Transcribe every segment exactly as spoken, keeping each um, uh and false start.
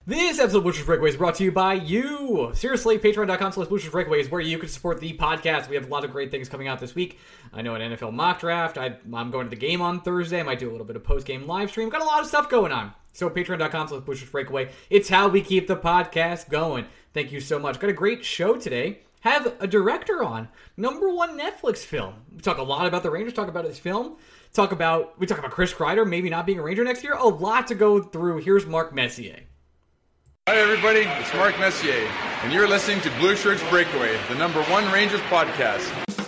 This episode of Blue Shirts Breakaway is brought to you by you. Seriously, patreon.com slash Blue Shirts Breakaway is where you can support the podcast. We have a lot of great things coming out this week. I know an N F L mock draft. I, I'm going to the game on Thursday. I might do a little bit of post-game live stream. Got a lot of stuff going on. So patreon.com slash Blue Shirts Breakaway. It's how we keep the podcast going. Thank you so much. Got a great show today. Have a director on. Number one Netflix film. We talk a lot about the Rangers. Talk about his film. Talk about, we talk about Chris Kreider maybe not being a Ranger next year. A lot to go through. Here's Mark Messier. Hi everybody, it's Mark Messier, and you're listening to Blue Shirts Breakaway, the number one Rangers podcast.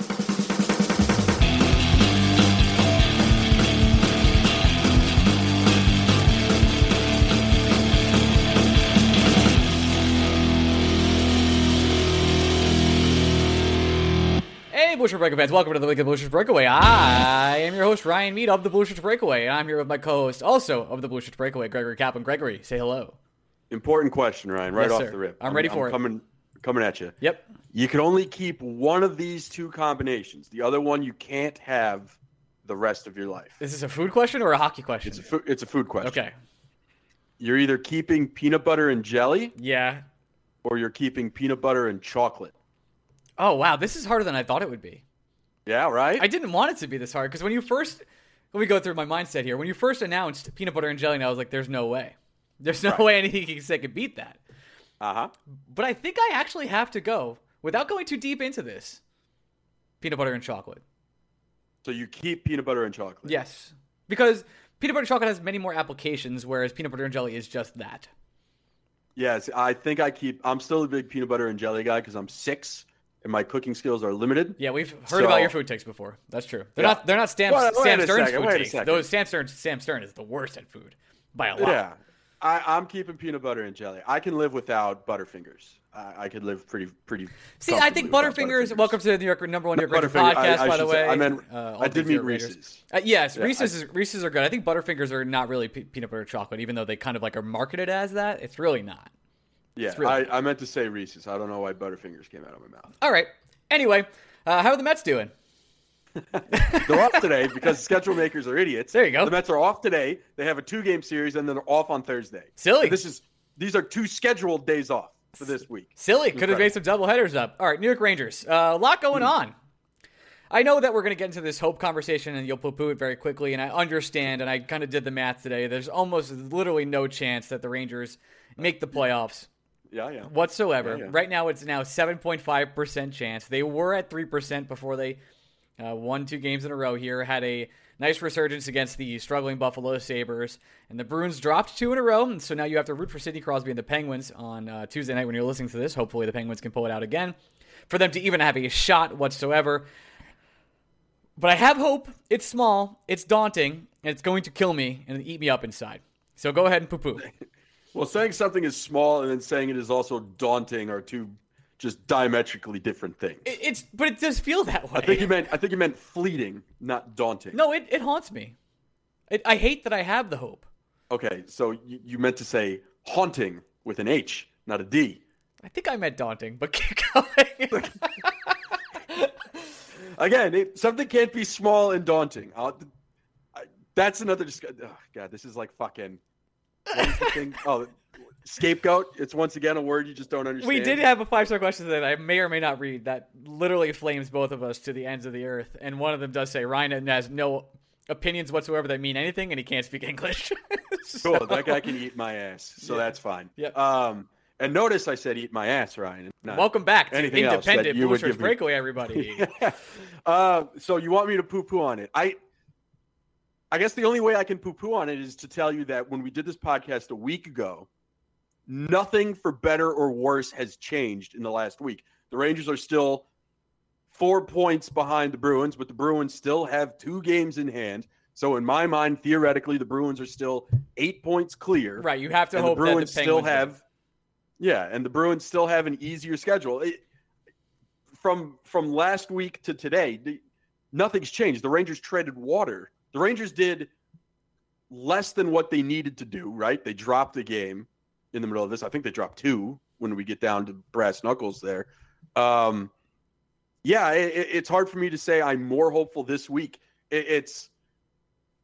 Hey Blue Shirts Breakaway fans, welcome to the week of Blue Shirts Breakaway. I am your host Ryan Mead of the Blue Shirts Breakaway, and I'm here with my co-host also of the Blue Shirts Breakaway, Gregory Kaplan. Gregory, say hello. Important question, Ryan, right Yes, off sir. the rip. I'm ready for I'm it. Coming, coming at you. Yep. You can only keep one of these two combinations. The other one you can't have the rest of your life. Is this a food question or a hockey question? It's a food, it's a food question. Okay. You're either keeping peanut butter and jelly Yeah. or you're keeping peanut butter and chocolate. Oh, wow. This is harder than I thought it would be. Yeah, right? I didn't want it to be this hard because when you first, let me go through my mindset here. When you first announced peanut butter and jelly, and I was like, there's no way. There's no Right. way anything can say could beat that. Uh-huh. But I think I actually have to go, without going too deep into this, peanut butter and chocolate. So you keep peanut butter and chocolate. Yes. Because peanut butter and chocolate has many more applications, whereas peanut butter and jelly is just that. Yes, I think I keep, I'm still a big peanut butter and jelly guy because I'm six and my cooking skills are limited. Yeah, we've heard So- about your food takes before. That's true. They're Yeah. not They're not Sam, Wait- wait Sam a Stern's second, food wait a takes. second. Those Sam Stern, Sam Stern is the worst at food by a lot. Yeah. I, I'm keeping peanut butter and jelly. I can live without Butterfingers. I, I could live pretty, pretty. See, I think comfortably without Butterfingers. Welcome to the New York number one New York Not Ranger Butterfinger, podcast, I- I by the should way. say- I meant- Uh, all I things did New mean York Rangers. Reese's. Uh, yes, Yeah, Reese's. Is, Reese's are good. I think Butterfingers are not really pe- peanut butter chocolate, even though they kind of like are marketed as that. It's really not. Yeah, really- I, I meant to say Reese's. I don't know why Butterfingers came out of my mouth. All right. Anyway, uh, how are the Mets doing? They're off today because schedule makers are idiots. There you go. The Mets are off today. They have a two-game series, and then they're off on Thursday. Silly. This is these are two scheduled days off for this week. Silly. Could have Incredible. made some double headers up. All right, New York Rangers. Uh, a lot going on. I know that we're going to get into this hope conversation and you'll poo-poo it very quickly, and I understand, and I kind of did the math today. There's almost literally no chance that the Rangers make the playoffs Yeah, yeah. whatsoever. Yeah, yeah. Right now, it's now seven point five percent chance. They were at three percent before they uh, won two games in a row here, had a nice resurgence against the struggling Buffalo Sabres, and the Bruins dropped two in a row, and so now you have to root for Sidney Crosby and the Penguins on uh, Tuesday night when you're listening to this. Hopefully the Penguins can pull it out again for them to even have a shot whatsoever. But I have hope. It's small, it's daunting, and it's going to kill me and eat me up inside. So go ahead and poo-poo. Well, saying something is small and then saying it is also daunting are two just diametrically different things. It, it's but it does feel that way. I think you meant I think you meant fleeting, not daunting. No, it, it haunts me. It, I hate that I have the hope. Okay, so you, you meant to say haunting with an H, not a D. I think I meant daunting, but keep going. Again, it, something can't be small and daunting. I'll, I, that's another discussion. Oh, God, this is like fucking. What is the thing? Oh, scapegoat. It's once again a word you just don't understand. We did have a five-star question that I may or may not read that literally flames both of us to the ends of the earth. And one of them does say, Ryan has no opinions whatsoever that mean anything, and he can't speak English. So- Cool. That guy can eat my ass, so Yeah. that's fine. Yep. Um, and notice I said eat my ass, Ryan. not Welcome back to anything else that Independent you Blue would Shirts give me. Breakaway, everybody. uh, so you want me to poo-poo on it? I, I guess the only way I can poo-poo on it is to tell you that when we did this podcast a week ago, nothing for better or worse has changed in the last week. The Rangers are still four points behind the Bruins, but the Bruins still have two games in hand. So in my mind, theoretically, the Bruins are still eight points clear. Right, you have to and hope the Bruins that the still Penguins have, yeah, and the Bruins still have an easier schedule. It, from from last week to today, the, nothing's changed. The Rangers traded water. The Rangers did less than what they needed to do. Right, they dropped a game in the middle of this. I think they dropped two when we get down to brass knuckles there. Um, yeah, it, it's hard for me to say I'm more hopeful this week. It, it's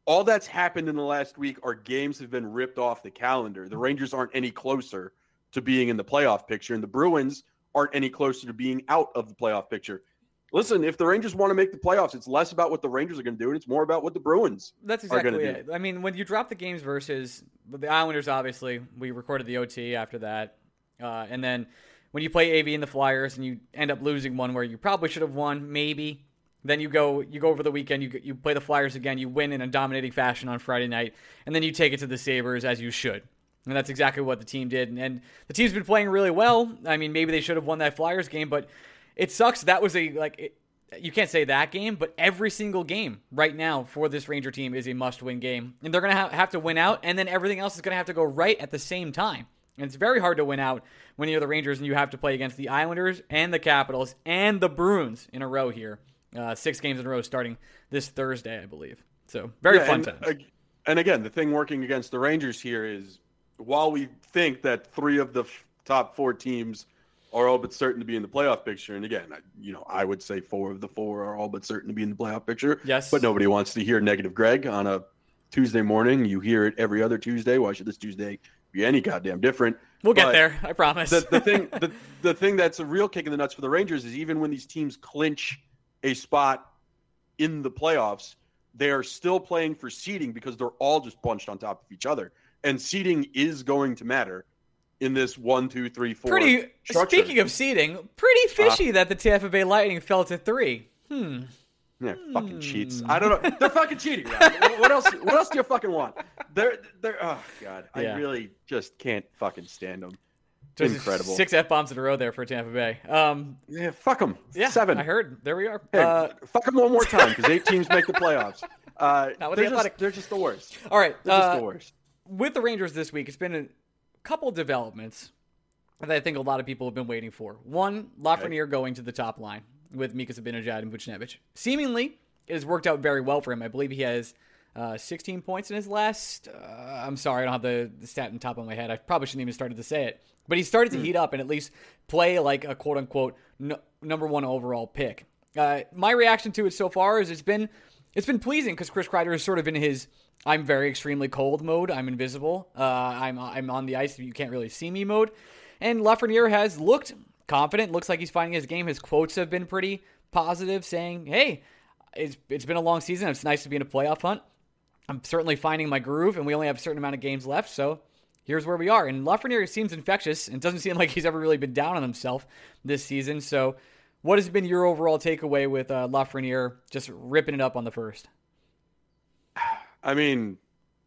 all that's happened in the last week are games have been ripped off the calendar. The Rangers aren't any closer to being in the playoff picture, and the Bruins aren't any closer to being out of the playoff picture. Listen, if the Rangers want to make the playoffs, it's less about what the Rangers are going to do, and it's more about what the Bruins That's exactly are going to do. It. I mean, when you drop the games versus the Islanders, obviously, we recorded the O T after that. Uh, and then when you play A V and the Flyers and you end up losing one where you probably should have won, maybe, then you go you go over the weekend, you you play the Flyers again, you win in a dominating fashion on Friday night, and then you take it to the Sabres as you should. And that's exactly what the team did. And, and the team's been playing really well. I mean, maybe they should have won that Flyers game, but it sucks. That was a, like, it, you can't say that game, but every single game right now for this Ranger team is a must-win game. And they're going to ha- have to win out, and then everything else is going to have to go right at the same time. And it's very hard to win out when you're the Rangers and you have to play against the Islanders and the Capitals and the Bruins in a row here. Uh, six games in a row starting this Thursday, I believe. So, very yeah, fun and, times. And again, the thing working against the Rangers here is, while we think that three of the f- top four teams are all but certain to be in the playoff picture, and again, I, you know, I would say four of the four are all but certain to be in the playoff picture. Yes. But nobody wants to hear negative Greg on a Tuesday morning. You hear it every other Tuesday. Why should this Tuesday be any goddamn different? We'll but get there, I promise. The, the thing, the, the thing that's a real kick in the nuts for the Rangers is even when these teams clinch a spot in the playoffs, they are still playing for seeding because they're all just bunched on top of each other. And seeding is going to matter in this one, two, three, four. Pretty. structure. Speaking of seeding, pretty fishy uh, that the Tampa Bay Lightning fell to three. Hmm. Yeah, fucking cheats. I don't know. They're fucking cheating. Right? What else? What else do you fucking want? They're they're. Oh god, yeah. I really just can't fucking stand them. Just incredible. Six F bombs in a row there for Tampa Bay. Um, yeah, fuck them. Yeah, seven. I heard. There we are. Hey, uh, fuck them one more time because eight teams make the playoffs. Uh, Not with they're, the just, they're just the worst. All right, they're uh, just the worst. With the Rangers this week, it's been a couple developments that I think a lot of people have been waiting for. One, Lafreniere okay. going to the top line with Mika Zibanejad and Buchnevich. Seemingly, it has worked out very well for him. I believe he has uh, sixteen points in his last... Uh, I'm sorry, I don't have the, the stat on the top of my head. I probably shouldn't even started to say it. But he started to mm. heat up and at least play like a quote-unquote no, number one overall pick. Uh, my reaction to it so far is it's been it's been pleasing because Chris Kreider is sort of in his I'm very extremely cold mode. I'm invisible. Uh, I'm I'm on the ice. You can't really see me mode. And Lafreniere has looked confident. Looks like he's finding his game. His quotes have been pretty positive, saying, hey, it's it's been a long season. It's nice to be in a playoff hunt. I'm certainly finding my groove, and we only have a certain amount of games left, so here's where we are. And Lafreniere seems infectious and doesn't seem like he's ever really been down on himself this season. So what has been your overall takeaway with uh, Lafreniere just ripping it up on the first? I mean,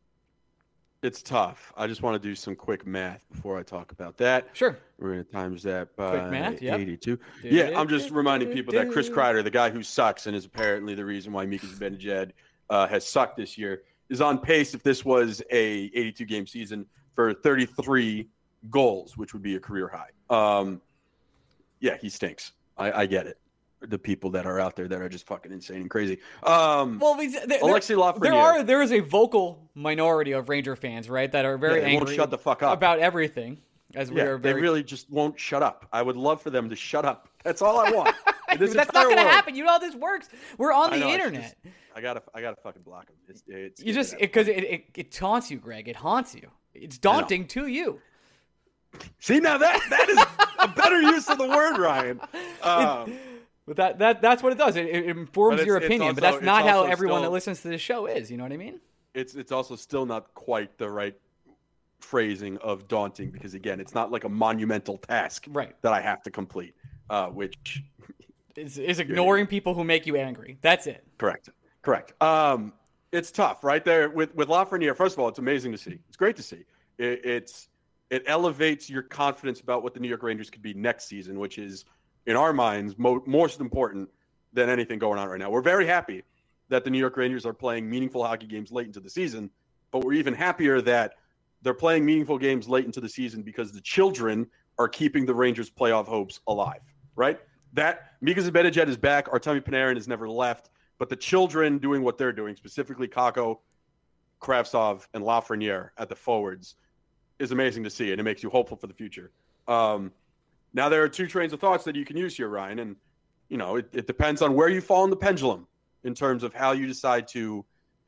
it's tough. I just want to do some quick math before I talk about that. Sure. We're going to times that by quick math, yep. eighty-two. Yeah, I'm just reminding people that Chris Kreider, the guy who sucks and is apparently the reason why Mika Zibanejad uh, has sucked this year, is on pace, if this was a eighty-two game season, for thirty-three goals, which would be a career high. Um, yeah, he stinks. I, I get it. The people that are out there that are just fucking insane and crazy. Um, well, there, Alexei Lafreniere. There are there is a vocal minority of Ranger fans, right, that are very yeah, angry won't shut the fuck up. about everything. As we yeah, are very... they really just won't shut up. I would love for them to shut up. That's all I want. That's not going to happen. You know how this works. We're on the know, internet. Just, I gotta, I gotta fucking block them. It's, it's you just because it, it, it, it taunts you, Greg. It haunts you. It's daunting to you. See, now that that is a better use of the word, Ryan. Um, it, but that that that's what it does. It, it informs your opinion, also, but that's not how everyone still, that listens to this show is. You know what I mean? It's it's also still not quite the right phrasing of daunting because again, it's not like a monumental task right. that I have to complete, uh, which is, is ignoring people who make you angry. That's it. Correct. Correct. Um, it's tough, right there with with Lafreniere. First of all, it's amazing to see. It's great to see. It, it's it elevates your confidence about what the New York Rangers could be next season, which is, in our minds, mo- most important than anything going on right now. We're very happy that the New York Rangers are playing meaningful hockey games late into the season, but we're even happier that they're playing meaningful games late into the season because the children are keeping the Rangers' playoff hopes alive, right? That Mika Zibanejad is back. Artemi Panarin has never left, but the children doing what they're doing, specifically Kakko, Kravtsov, and Lafreniere at the forwards, is amazing to see, and it makes you hopeful for the future. Um, now, there are two trains of thoughts that you can use here, Ryan, and you know it, it depends on where you fall in the pendulum in terms of how you decide to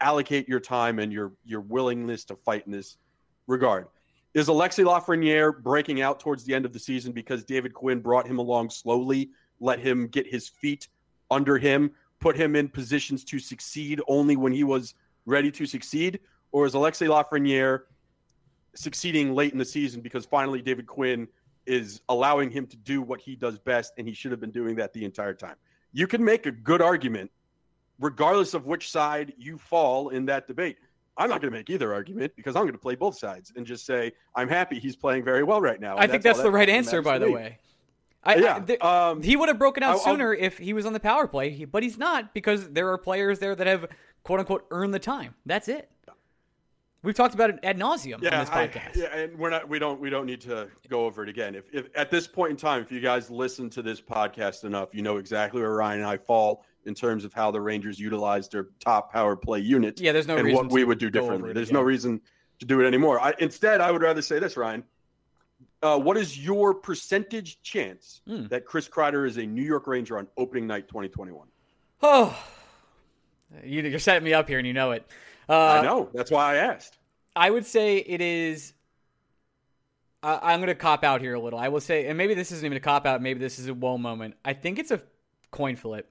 allocate your time and your your willingness to fight in this regard. Is Alexis Lafreniere breaking out towards the end of the season because David Quinn brought him along slowly, let him get his feet under him, put him in positions to succeed only when he was ready to succeed? Or is Alexis Lafreniere succeeding late in the season because finally David Quinn is allowing him to do what he does best, and he should have been doing that the entire time? You can make a good argument regardless of which side you fall in that debate. I'm not going to make either argument because I'm going to play both sides and just say I'm happy he's playing very well right now. I think that's, that's the that right answer, by the me. way. I, yeah, I, there, um, he would have broken out I'll, sooner I'll, if he was on the power play, but he's not because there are players there that have quote unquote earned the time. That's it. We've talked about it ad nauseum yeah, on this podcast. I, yeah, and we're not. We don't. We don't need to go over it again. If, if at this point in time, if you guys listen to this podcast enough, you know exactly where Ryan and I fall in terms of how the Rangers utilize their top power play unit. Yeah, there's no and reason what we would do differently. There's again. no reason to do it anymore. I, instead, I would rather say this, Ryan. Uh, what is your percentage chance mm. that Chris Kreider is a New York Ranger on opening night twenty twenty-one? Oh, you, you're setting me up here, and you know it. Uh, I know. That's why I asked. I would say it is. Uh, I'm going to cop out here a little. I will say, and maybe this isn't even a cop out. Maybe this is a whoa moment. I think it's a coin flip.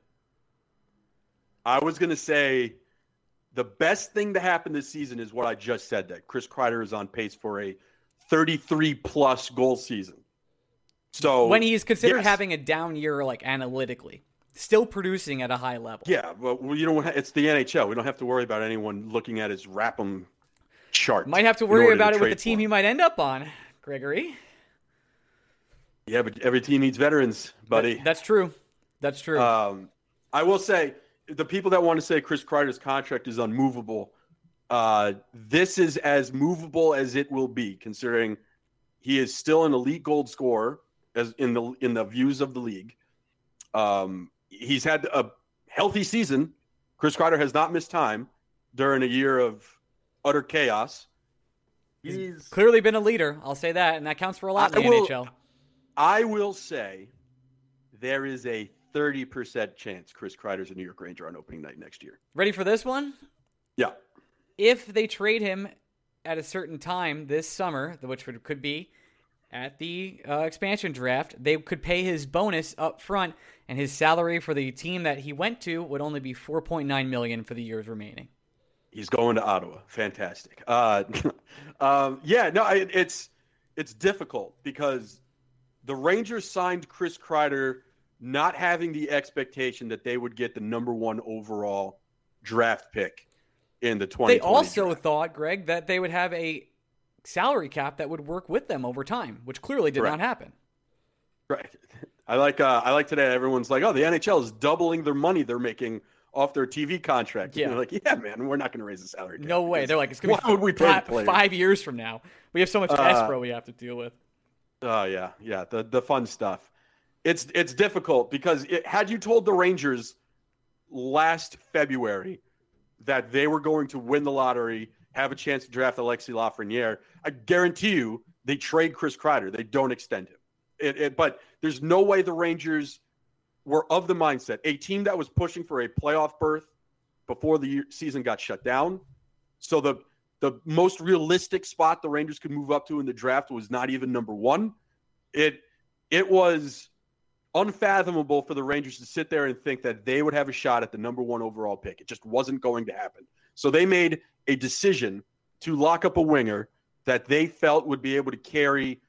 I was going to say the best thing to happen this season is what I just said, that Chris Kreider is on pace for a thirty-three plus goal season. So when he's considered yes. having a down year, like analytically, still producing at a high level. Yeah, but you know, it's the N H L. We don't have to worry about anyone looking at his Rapham chart. Might have to worry about it with the team he might end up on, Gregory. Yeah, but every team needs veterans, buddy. That, that's true. That's true. Um, I will say, the people that want to say Chris Kreider's contract is unmovable, uh, this is as movable as it will be, considering he is still an elite gold scorer as in the in the views of the league. Um, he's had a healthy season. Chris Kreider has not missed time during a year of utter chaos. He's, He's clearly been a leader. I'll say that, and that counts for a lot in the will, N H L. I will say there is a thirty percent chance Chris Kreider's a New York Ranger on opening night next year. Ready for this one? Yeah. If they trade him at a certain time this summer, which would, could be at the uh, expansion draft, they could pay his bonus up front, and his salary for the team that he went to would only be four point nine million dollars for the years remaining. He's going to Ottawa. Fantastic. Uh, um, yeah, no, it, it's it's difficult because the Rangers signed Chris Kreider not having the expectation that they would get the number one overall draft pick in the twenty twenty They also draft. thought, Greg, that they would have a salary cap that would work with them over time, which clearly did right. not happen. Right. I like uh, I like today. Everyone's like, "Oh, the N H L is doubling their money they're making off their T V contract." Yeah. And they're like, "Yeah, man, we're not going to raise the salary cap." No way. They're like, "It's going to be would we pay five, the players? five years from now. We have so much Uh, escrow we have to deal with." Oh yeah, yeah, the the fun stuff. It's it's difficult because it, had you told the Rangers last February that they were going to win the lottery, have a chance to draft Alexis Lafreniere, I guarantee you they trade Chris Kreider. They don't extend him. It, it, but there's no way the Rangers were of the mindset, a team that was pushing for a playoff berth before the year, season got shut down. So the the most realistic spot the Rangers could move up to in the draft was not even number one. It it was unfathomable for the Rangers to sit there and think that they would have a shot at the number one overall pick. It just wasn't going to happen. So they made a decision to lock up a winger that they felt would be able to carry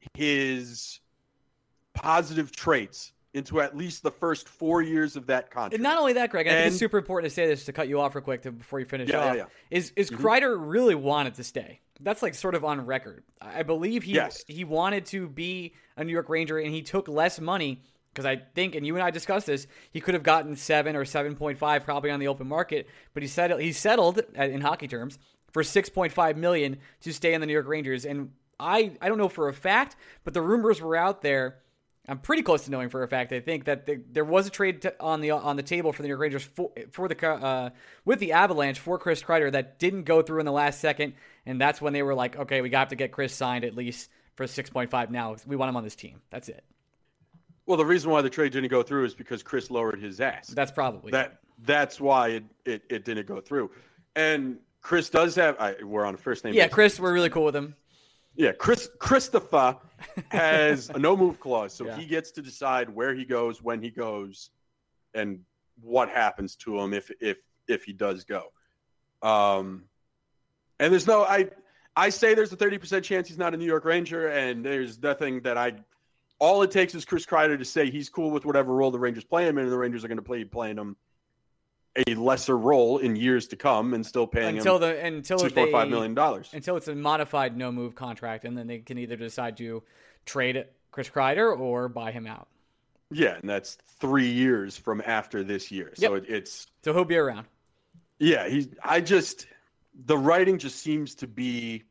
his positive traits into at least the first four years of that contract. And not only that, Greg, I think and, it's super important to say this to cut you off real quick to, before you finish yeah, off. Yeah, yeah. Is is mm-hmm. Kreider really wanted to stay? That's like sort of on record. I believe he yes. he wanted to be a New York Ranger, and he took less money because I think, and you and I discussed this, he could have gotten seven or seven point five probably on the open market, but he settled he settled in hockey terms for six point five million dollars to stay in the New York Rangers. And I I don't know for a fact, but the rumors were out there. I'm pretty close to knowing for a fact. I think that the, there was a trade to, on the on the table for the New York Rangers for, for the uh, with the Avalanche for Chris Kreider that didn't go through in the last second, and that's when they were like, okay, we got to get Chris signed at least for six point five. Now we want him on this team. That's it. Well, the reason why the trade didn't go through is because Chris lowered his ass. That's probably that. That's why it, it, it didn't go through. And Chris does have. I, we're on a first name. Yeah, basis. Chris, we're really cool with him. Yeah, Chris Christopher has a no move clause, so Yeah. he gets to decide where he goes, when he goes, and what happens to him if if if he does go. Um, and there's no I I say there's a thirty percent chance he's not a New York Ranger, and there's nothing that I. All it takes is Chris Kreider to say he's cool with whatever role the Rangers play him in, and the Rangers are going to play playing him a lesser role in years to come, and still paying Until him the until two, they, four, five million dollars. Until it's a modified no move contract, and then they can either decide to trade Chris Kreider or buy him out. Yeah, and that's three years from after this year. So Yep. it, it's So he'll be around. yeah. He's I just the writing just seems to be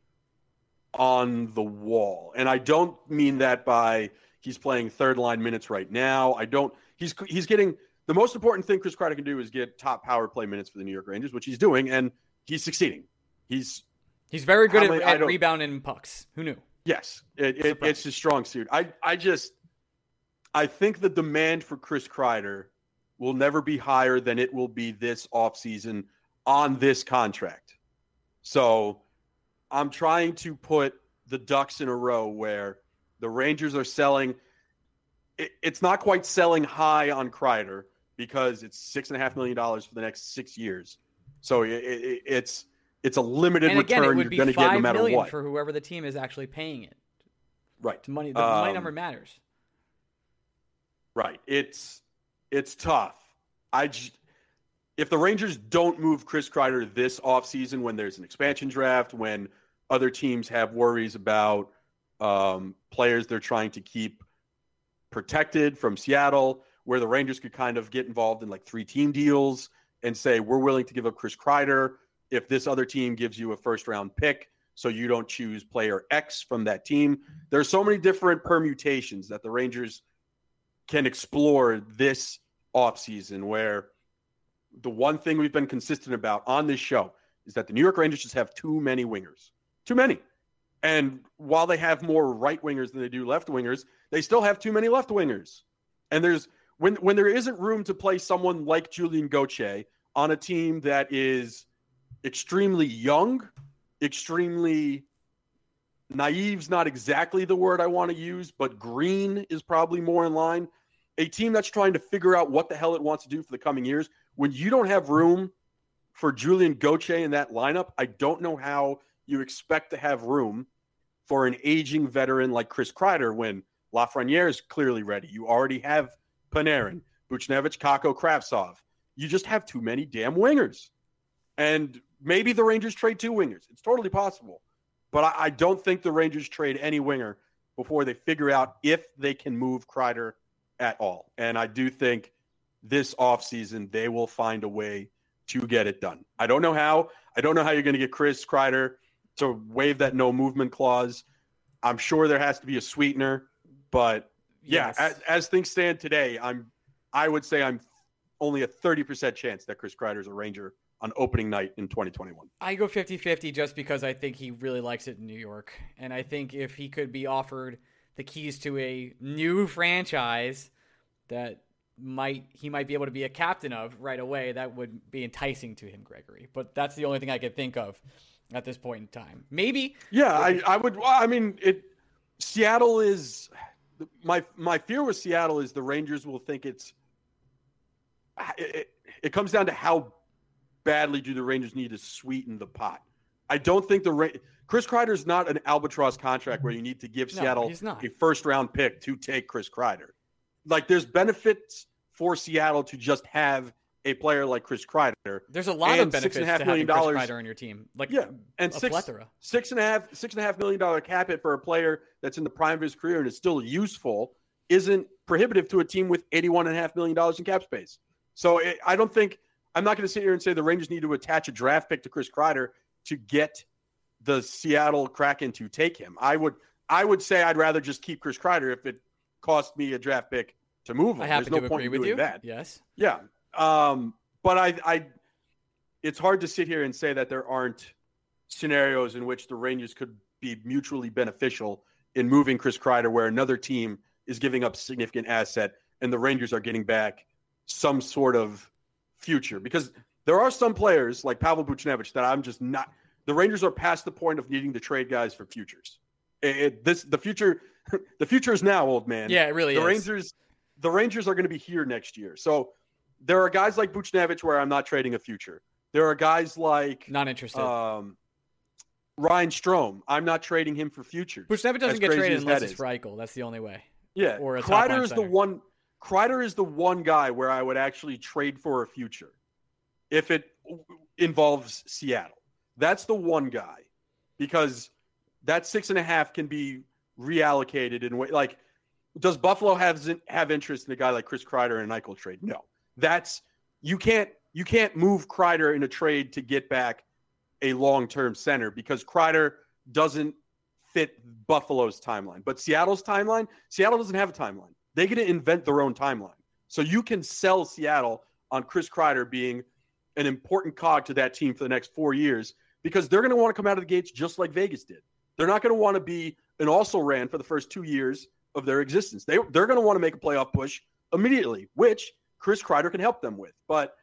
on the wall, and I don't mean that by he's playing third line minutes right now. I don't. He's he's getting. The most important thing Chris Kreider can do is get top power play minutes for the New York Rangers, which he's doing, and he's succeeding. He's He's very good How at, many- I at don't- rebounding pucks. Who knew? yes, it, it, it's his strong suit. I I just I think the demand for Chris Kreider will never be higher than it will be this offseason on this contract. So I'm trying to put the ducks in a row where the Rangers are selling. It, it's not quite selling high on Kreider because it's six and a half million dollars for the next six years. So it, it, it's it's a limited And again, return it you're would be going to get no five matter million what. for whoever the team is actually paying it. Right. The money, the money Um, number matters. Right. It's it's tough. I just, if the Rangers don't move Chris Kreider this offseason when there's an expansion draft, when other teams have worries about um, players they're trying to keep protected from Seattle, where the Rangers could kind of get involved in like three team deals and say, we're willing to give up Chris Kreider if this other team gives you a first round pick so you don't choose player X from that team. There are so many different permutations that the Rangers can explore this offseason, where the one thing we've been consistent about on this show is that the New York Rangers just have too many wingers. Too many. And while they have more right wingers than they do left wingers, they still have too many left wingers. And there's when when there isn't room to play someone like Julian Gauthier on a team that is extremely young, extremely naive's not exactly the word I want to use, but green is probably more in line. A team that's trying to figure out what the hell it wants to do for the coming years. When you don't have room for Julian Gauthier in that lineup, I don't know how you expect to have room for an aging veteran like Chris Kreider when Lafreniere is clearly ready. You already have Panarin, Buchnevich, Kakko, Kravtsov. You just have too many damn wingers. And maybe the Rangers trade two wingers. It's totally possible. But I, I don't think the Rangers trade any winger before they figure out if they can move Kreider at all. And I do think this offseason they will find a way to get it done. I don't know how. I don't know how you're going to get Chris Kreider to waive that no movement clause. I'm sure there has to be a sweetener, but yeah, Yes. as, as things stand today, I'm I would say I'm only a thirty percent chance that Chris Kreider is a Ranger on opening night in twenty twenty-one. I go fifty-fifty just because I think he really likes it in New York. And I think if he could be offered the keys to a new franchise that might he might be able to be a captain of right away, that would be enticing to him, Gregory. But that's the only thing I could think of at this point in time. Maybe. Yeah, I, I would. I mean, it. Seattle is my my fear with Seattle is the Rangers will think it's. It, it comes down to how badly do the Rangers need to sweeten the pot. I don't think the Ra- Chris Kreider is not an albatross contract where you need to give No, Seattle he's not. a first round pick to take Chris Kreider. Like there's benefits for Seattle to just have a player like Chris Kreider. There's a lot And of benefits six and a half to having million Chris dollars- Kreider on your team. Like Yeah, and a six, plethora. six and a half, six and a half million dollar cap hit for a player that's in the prime of his career and is still useful isn't prohibitive to a team with eighty-one and a half million dollars in cap space. So it, I don't think I'm not going to sit here and say the Rangers need to attach a draft pick to Chris Kreider to get the Seattle Kraken to take him. I would, I would say I'd rather just keep Chris Kreider if it cost me a draft pick to move him. I happen There's no to point agree in with doing you. that. Yes. Yeah. Um, but I, I, it's hard to sit here and say that there aren't scenarios in which the Rangers could be mutually beneficial in moving Chris Kreider, where another team is giving up significant asset and the Rangers are getting back some sort of future. Because there are some players like Pavel Buchnevich that I'm just not. The Rangers are past the point of needing to trade guys for futures. It, it, this the future, the future is now, old man. Yeah, it really the is. Rangers, the Rangers are going to be here next year. So there are guys like Buchnevich where I'm not trading a future. There are guys like not interested. Um, Ryan Strome. I'm not trading him for futures. Buchnevich doesn't get traded unless it's Reichel. That's the only way. Yeah, or a Kreider is the one. Kreider is the one guy where I would actually trade for a future if it involves Seattle. That's the one guy, because that six and a half can be reallocated in way. Like, does Buffalo have have interest in a guy like Chris Kreider in an Eichel trade? No. That's you can't you can't move Kreider in a trade to get back a long term center, because Kreider doesn't fit Buffalo's timeline. But Seattle's timeline, Seattle doesn't have a timeline. They get to invent their own timeline. So you can sell Seattle on Chris Kreider being an important cog to that team for the next four years, because they're going to want to come out of the gates just like Vegas did. They're not going to want to be an also-ran for the first two years of their existence. They, they're going to want to make a playoff push immediately, which Chris Kreider can help them with. But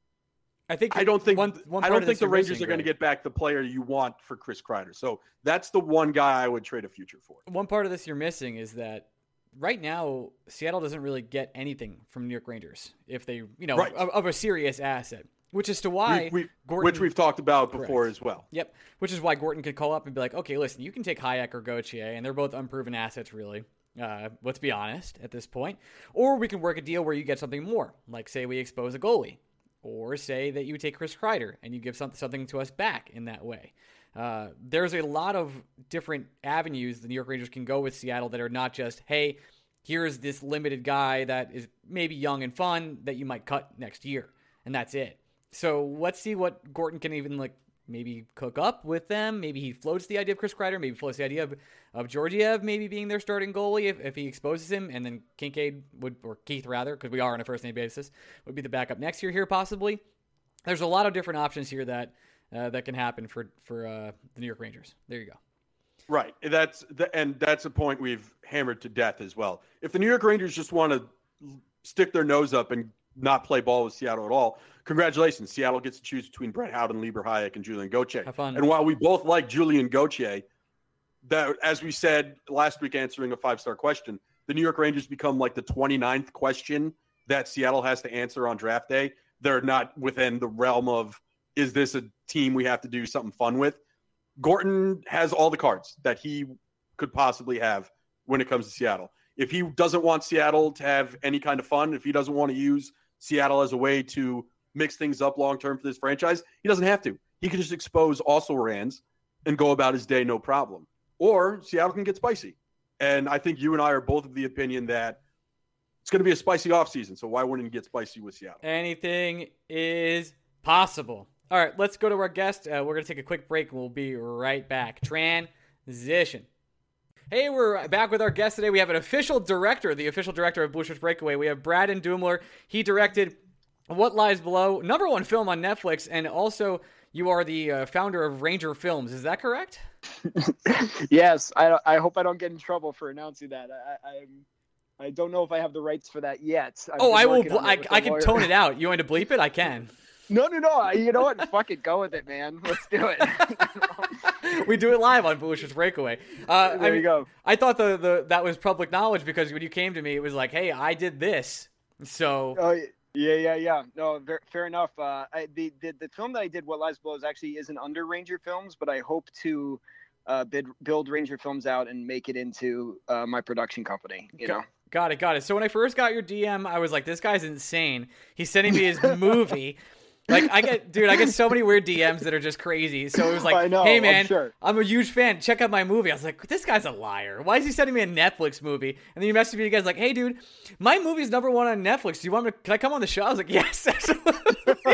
I think I don't think one, one I don't of think this the you're Rangers missing, are going to Greg. get back the player you want for Chris Kreider. So that's the one guy I would trade a future for. One part of this you're missing is that right now Seattle doesn't really get anything from New York Rangers if they, you know, Right. of, of a serious asset, which is to why we, we, Gorton, which we've talked about Correct. before as well. Yep, which is why Gorton could call up and be like, okay, listen, you can take Hayek or Gauthier, and they're both unproven assets, really. Uh, let's be honest at this point. Or we can work a deal where you get something more, like say we expose a goalie, or say that you take Chris Kreider and you give some, something to us back in that way. Uh, there's a lot of different avenues the New York Rangers can go with Seattle that are not just, hey, here's this limited guy that is maybe young and fun that you might cut next year, and that's it. So let's see what Gorton can even like maybe cook up with them. Maybe he floats the idea of Chris Kreider. Maybe floats the idea of, of Georgiev maybe being their starting goalie if, if he exposes him, and then Kincaid would, or Keith rather, because we are on a first name basis, would be the backup next year here possibly. There's a lot of different options here that uh, that can happen for for uh, the New York Rangers. There you go. Right. That's the, and that's a point we've hammered to death as well. If the New York Rangers just want to stick their nose up and not play ball with Seattle at all, congratulations. Seattle gets to choose between Brett Howden, Lieber Hayek, and Julian Gauthier. Have fun. And while we both like Julian Gauthier, that, as we said last week answering a five-star question, the New York Rangers become like the twenty-ninth question that Seattle has to answer on draft day. They're not within the realm of, is this a team we have to do something fun with? Gorton has all the cards that he could possibly have when it comes to Seattle. If he doesn't want Seattle to have any kind of fun, if he doesn't want to use Seattle as a way to mix things up long-term for this franchise, he doesn't have to. He can just expose also-rans and go about his day no problem. Or Seattle can get spicy. And I think you and I are both of the opinion that it's going to be a spicy offseason, so why wouldn't he get spicy with Seattle? Anything is possible. All right, let's go to our guest. Uh, we're going to take a quick break, and we'll be right back. Transition. Hey, we're back with our guest today. We have an official director, the official director of Blue Shirts Breakaway. We have Braden Doomler. He directed What Lies Below, number one film on Netflix, and also you are the uh, founder of Ranger Films. Is that correct? Yes. I, I hope I don't get in trouble for announcing that. I, I, I'm, I don't know if I have the rights for that yet. I've oh, been I will. working on I, it with I a can lawyer. tone it out. You want to bleep it? I can. No, no, no. You know what? Fuck it. Go with it, man. Let's do it. We do it live on Blue Shirts Breakaway. Uh, There I you mean, go. I thought the, the that was public knowledge because when you came to me, it was like, hey, I did this. So Oh, yeah, yeah, yeah. No, ver- fair enough. Uh, I, the, the the film that I did, What Lies Below, is actually isn't under Ranger Films, but I hope to uh, bid, build Ranger Films out and make it into uh, my production company. You know. got it, got it. So when I first got your D M, I was like, this guy's insane. He's sending me his movie. Like, I get, dude, I get so many weird D Ms that are just crazy. So it was like, I know, hey, I'm man, sure. I'm a huge fan. Check out my movie. I was like, this guy's a liar. Why is he sending me a Netflix movie? And then you messaged me, you guys like, hey, dude, my movie's number one on Netflix. Do you want me to, can I come on the show? I was like, yes, absolutely.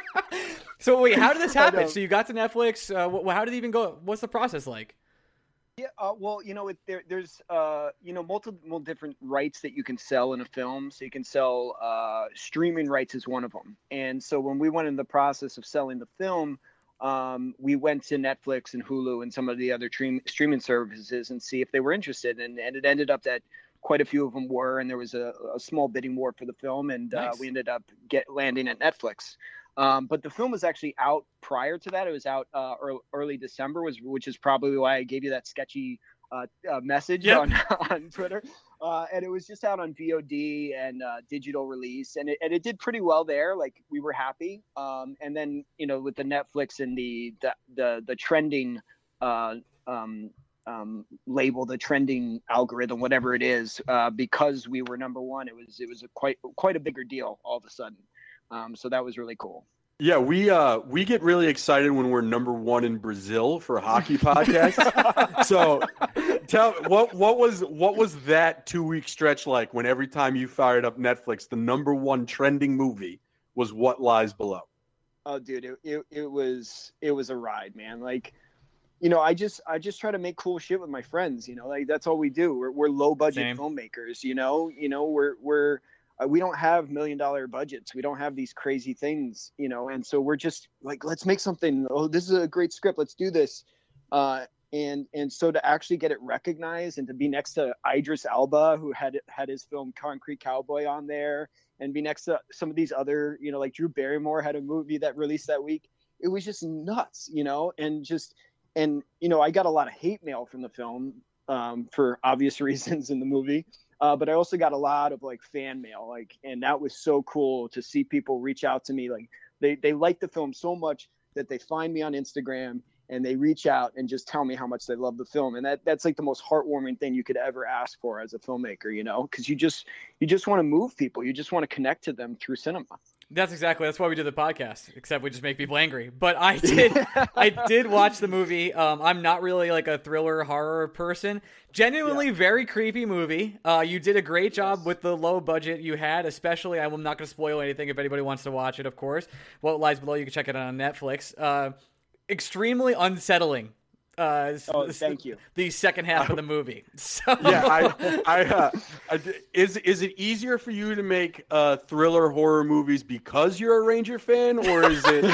So wait, how did this happen? know. So you got to Netflix. Uh, wh- how did it even go? What's the process like? Yeah, uh, well, you know, it, there, there's, uh, you know, multiple different rights that you can sell in a film. So you can sell uh, streaming rights is one of them. And so when we went in the process of selling the film, um, we went to Netflix and Hulu and some of the other stream, streaming services and see if they were interested. And, and it ended up that quite a few of them were, and there was a, a small bidding war for the film, and Nice. uh, we ended up get landing at Netflix. Um, but the film was actually out prior to that. It was out uh, early December, was which is probably why I gave you that sketchy uh, uh, message yep. on on Twitter. Uh, and it was just out on V O D and uh, digital release, and it and it did pretty well there. Like, we were happy. Um, and then, you know, with the Netflix and the the the, the trending uh, um, um, label, the trending algorithm, whatever it is, uh, because we were number one, it was it was a quite quite a bigger deal all of a sudden. Um, so that was really cool. Yeah, we uh, we get really excited when we're number one in Brazil for hockey podcasts. So, tell what what was what was that two week stretch like when every time you fired up Netflix, the number one trending movie was What Lies Below? Oh, dude, it it, it was it was a ride, man. Like, you know, I just I just try to make cool shit with my friends. You know, like that's all we do. We're we're low budget Same. filmmakers. You know, you know we're we're. Uh, we don't have million dollar budgets. We don't have these crazy things, you know, and so we're just like, let's make something. Oh, this is a great script. Let's do this. Uh, and and so to actually get it recognized and to be next to Idris Elba, who had had his film Concrete Cowboy on there, and be next to some of these other, you know, like Drew Barrymore had a movie that released that week. It was just nuts, you know, and just and, you know, I got a lot of hate mail from the film um, for obvious reasons in the movie. Uh, but I also got a lot of like fan mail, like, and that was so cool to see people reach out to me. Like they, they like the film so much that they find me on Instagram and they reach out and just tell me how much they love the film. And that that's like the most heartwarming thing you could ever ask for as a filmmaker, you know, because you just, you just want to move people. You just want to connect to them through cinema. That's exactly, that's why we do the podcast, except we just make people angry. But I did I did watch the movie. Um, I'm not really like a thriller horror person. Genuinely yeah. very creepy movie. Uh, you did a great job yes. with the low budget you had, especially, I'm not going to spoil anything if anybody wants to watch it, of course. What Lies Below, you can check it out on Netflix. Uh, extremely unsettling. Uh, oh, thank you. The second half of the movie. So. Yeah, I, I, uh, I, is is it easier for you to make uh, thriller horror movies because you're a Ranger fan, or is it?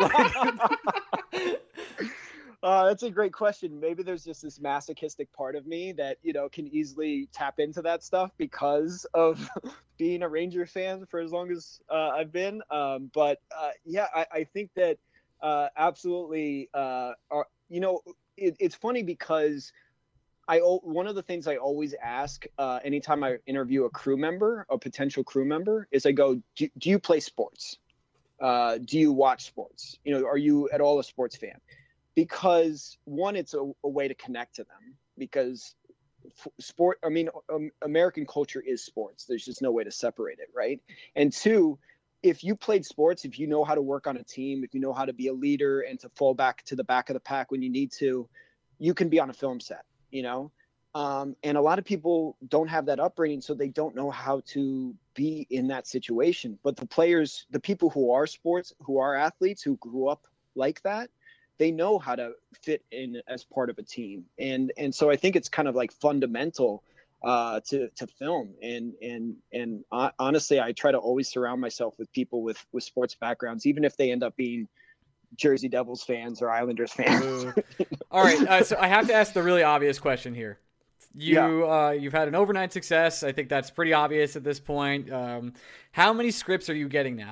Like... uh, that's a great question. Maybe there's just this masochistic part of me that, you know, can easily tap into that stuff because of being a Ranger fan for as long as uh, I've been. Um, but uh, yeah, I, I think that uh, absolutely. Uh, are, you know. It, it's funny because I one of the things I always ask uh, anytime I interview a crew member, a potential crew member, is I go, do, do you play sports? Uh, do you watch sports? You know, are you at all a sports fan? Because one, it's a, a way to connect to them because f- sport, I mean, um, American culture is sports. There's just no way to separate it, right? And two, if you played sports, if you know how to work on a team, if you know how to be a leader and to fall back to the back of the pack when you need to, you can be on a film set, you know? Um, and a lot of people don't have that upbringing, so they don't know how to be in that situation. But the players, the people who are sports, who are athletes, who grew up like that, they know how to fit in as part of a team. And and so I think it's kind of like fundamental uh to to film, and and and uh, honestly I try to always surround myself with people with with sports backgrounds, even if they end up being Jersey Devils fans or Islanders fans. All right, uh, so I have to ask the really obvious question here. You yeah. uh you've had an overnight success. I think that's pretty obvious at this point. Um how many scripts are you getting now?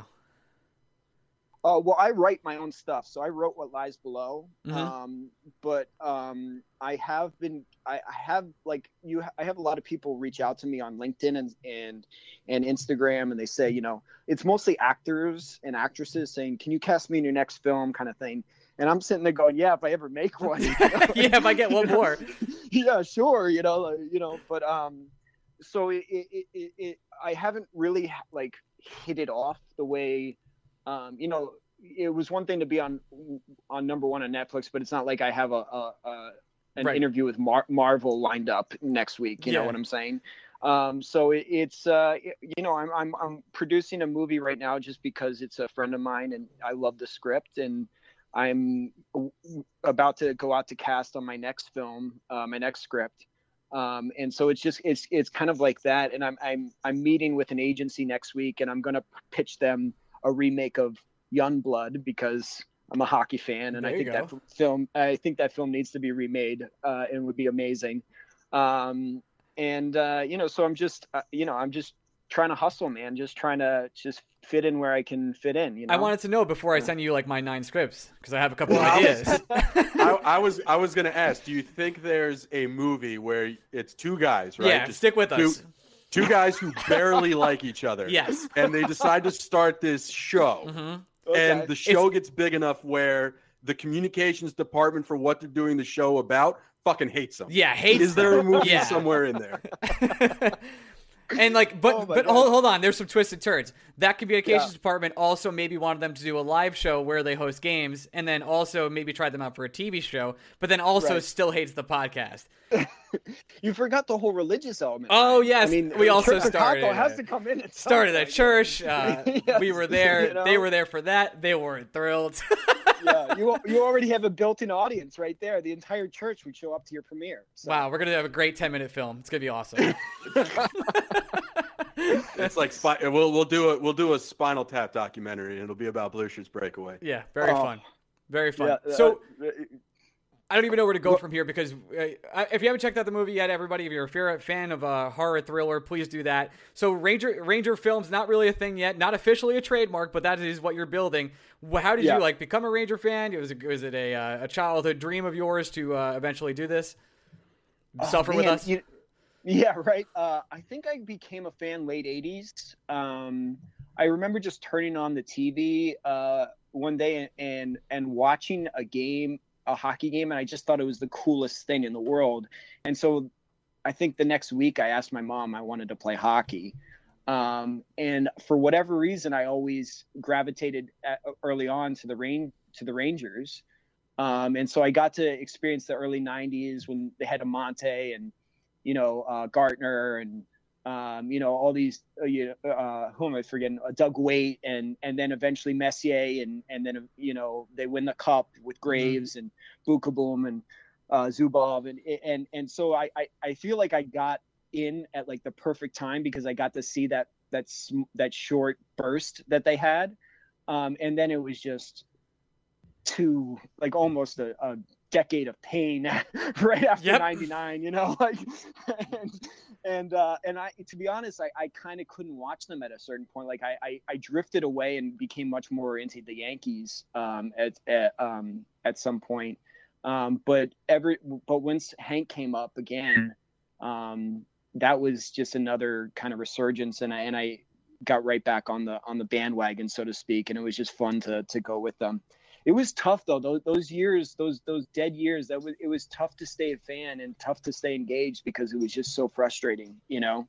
Uh, well, I write my own stuff, so I wrote What Lies Below. Mm-hmm. Um, but um, I have been, I, I have like you, I have a lot of people reach out to me on LinkedIn and and and Instagram, and they say, you know, it's mostly actors and actresses saying, "Can you cast me in your next film?" kind of thing. And I'm sitting there going, "Yeah, if I ever make one, you know? yeah, if I get one more, yeah, sure, you know, like, you know." But um, so it, it, it, it, I haven't really like hit it off the way. Um, you know, it was one thing to be on on number one on Netflix, but it's not like I have a, a, a an right. interview with Mar- Marvel lined up next week. You yeah. know what I'm saying? Um, so it, it's uh, you know, I'm I'm I'm producing a movie right now just because it's a friend of mine and I love the script, and I'm about to go out to cast on my next film, uh, my next script. Um, and so it's just it's it's kind of like that. And I'm I'm I'm meeting with an agency next week, and I'm going to pitch them a remake of Youngblood because I'm a hockey fan, and there I think that film, I think that film needs to be remade, uh, and would be amazing. Um, and uh, you know, so I'm just, uh, you know, I'm just trying to hustle, man. Just trying to just fit in where I can fit in. You know, I wanted to know before I send you like my nine scripts because I have a couple of Well, I ideas. was- I, I was I was gonna ask, do you think there's a movie where it's two guys, right? Yeah, Just stick with two, us. Two guys who barely like each other. Yes. And they decide to start this show. Mhm. Okay. And the show gets big enough where the communications department for what they're doing the show about fucking hates them. Yeah, hates Is there a them. movie Yeah. somewhere in there? And like, but Oh my but God. hold, hold on, there's some twisted turns. That communications Yeah. department also maybe wanted them to do a live show where they host games, and then also maybe tried them out for a T V show, but then also Right. still hates the podcast. You forgot the whole religious element. Oh right? yes, I mean, we also Church of started. Taco has to come in. At some started at point. church. Uh, Yes, we were there. you know? They were there for that. They weren't thrilled. Yeah, you you already have a built-in audience right there. The entire church would show up to your premiere. So. Wow, we're gonna have a great ten minute film. It's gonna be awesome. It's like spi- we'll we'll do a we'll do a Spinal Tap documentary and it'll be about Blue Shirts Breakaway. Yeah, very Oh. fun. Very fun. Yeah, so uh, I don't even know where to go from here because uh, I- if you haven't checked out the movie yet, everybody, if you're a fair- fan of a horror thriller, please do that. So Ranger Ranger Films, not really a thing yet, not officially a trademark, but that is what you're building. Wh- How did Yeah. you like become a Ranger fan? Was it, was it a uh, a childhood dream of yours to uh, eventually do this? Suffer with Man, us. you- yeah, right. Uh, I think I became a fan late eighties. Um, I remember just turning on the T V uh, one day and and watching a game, a hockey game, and I just thought it was the coolest thing in the world. And so I think the next week I asked my mom I wanted to play hockey. Um, and for whatever reason, I always gravitated at, early on to the rain to the Rangers. Um, and so I got to experience the early nineties when they had Amante and, you know, uh, Gartner and, um, you know, all these, uh, you know, uh, who am I forgetting? Uh, Doug Waite and and then eventually Messier and and then, you know, they win the cup with Graves and Bukaboom and uh, Zubov. And, and, and so I, I, I feel like I got in at like the perfect time because I got to see that, that, sm- that short burst that they had. Um, and then it was just to like almost a, a decade of pain right after Yep. ninety-nine, you know, like, and, and, uh, and I, to be honest, I, I kind of couldn't watch them at a certain point. Like I, I, I drifted away and became much more into the Yankees, um, at, at, um, at some point. Um, but every, but once Hank came up again, um, that was just another kind of resurgence. And I, and I got right back on the, on the bandwagon, so to speak. And it was just fun to, to go with them. It was tough though. Those, those years, those, those dead years, that was, it was tough to stay a fan and tough to stay engaged because it was just so frustrating, you know,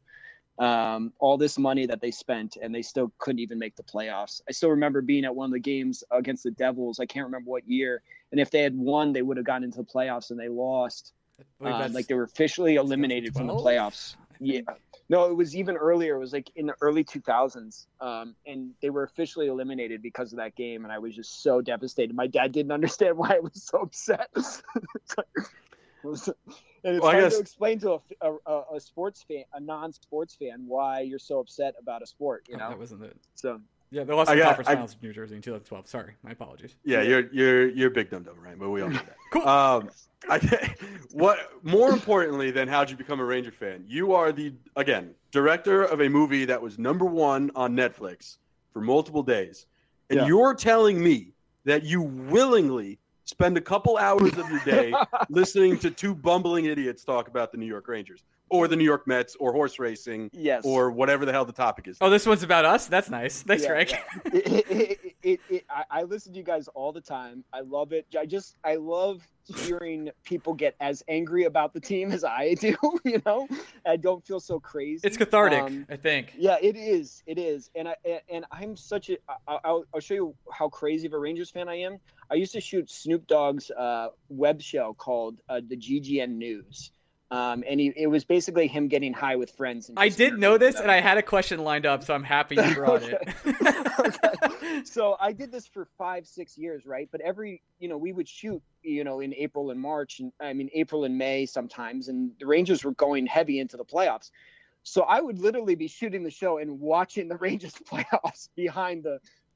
um, all this money that they spent and they still couldn't even make the playoffs. I still remember being at one of the games against the Devils. I can't remember what year. And if they had won, they would have gotten into the playoffs and they lost. I believe Um, that's- like they were officially eliminated from the twelve? playoffs. Yeah. No, it was even earlier. It was like in the early two thousands. Um, and they were officially eliminated because of that game. And I was just so devastated. My dad didn't understand why I was so upset. It's like- it was- and it's Well, I hard guess- to explain to a, a, a sports fan, a non-sports fan, why you're so upset about a sport, you Oh, know? that wasn't it. So, Yeah, they lost I the got- conference I- finals in New Jersey in twenty twelve. Sorry, my apologies. Yeah, you're you're you're big dum dum, right? But we all know that. Cool. Um, I what more importantly than how'd you become a Ranger fan? You are the again director of a movie that was number one on Netflix for multiple days, and Yeah. you're telling me that you willingly spend a couple hours of your day listening to two bumbling idiots talk about the New York Rangers or the New York Mets or horse racing yes. or whatever the hell the topic is. Oh, this one's about us? That's nice. Thanks, Yeah, Greg. yeah. it, it, it, it, it, I, I listen to you guys all the time. I love it. I just, I love hearing people get as angry about the team as I do, you know? I don't feel so crazy. It's cathartic, Um, I think. Yeah, it is. It is. And I and I'm such a. I, I'll, I'll show you how crazy of a Rangers fan I am. I used to shoot Snoop Dogg's uh, web show called uh, the G G N News, um, and he, it was basically him getting high with friends. And I just did know interviewing this, them. and I had a question lined up, so I'm happy you brought Okay. it. Okay. So I did this for five, six years, right? But every, you know, we would shoot, you know, in April and March, and I mean April and May sometimes, and the Rangers were going heavy into the playoffs. So I would literally be shooting the show and watching the Rangers playoffs behind the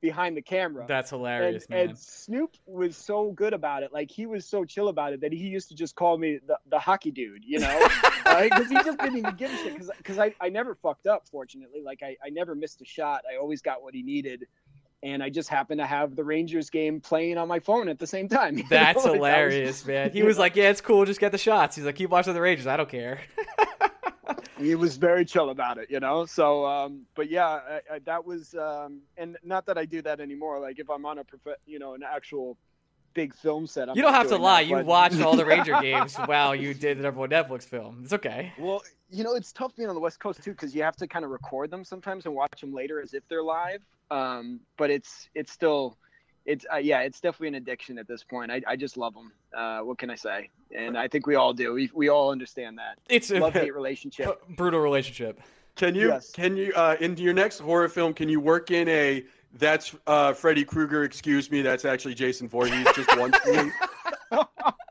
behind the camera. That's hilarious, and, man. And Snoop was so good about it. Like, he was so chill about it that he used to just call me the, the hockey dude, you know? Because he just didn't even give a shit. Because I, I never fucked up, fortunately. Like, I, I never missed a shot. I always got what he needed. And I just happened to have the Rangers game playing on my phone at the same time. That's know? hilarious, like, was, man. He was like, yeah, it's cool. Just get the shots. He's like, keep watching the Rangers. I don't care. He was very chill about it, you know? So, um, but yeah, I, I, that was, um, and not that I do that anymore. Like, if I'm on a, prof- you know, an actual big film set, I'm you don't not have to doing lie. that, You but... watched all the Ranger games while you did the number one Netflix film. It's okay. Well, you know, it's tough being on the West Coast too, because you have to kind of record them sometimes and watch them later as if they're live. Um, but it's, it's still, it's, uh, yeah, it's definitely an addiction at this point. I, I just love them. Uh, what can I say? And I think we all do. We, we all understand that. It's a love-hate relationship. Brutal relationship. Can you, Yes. can you, uh, into your next horror film, can you work in a, that's uh, Freddy Krueger, excuse me, that's actually Jason Voorhees, just one scene? Oh,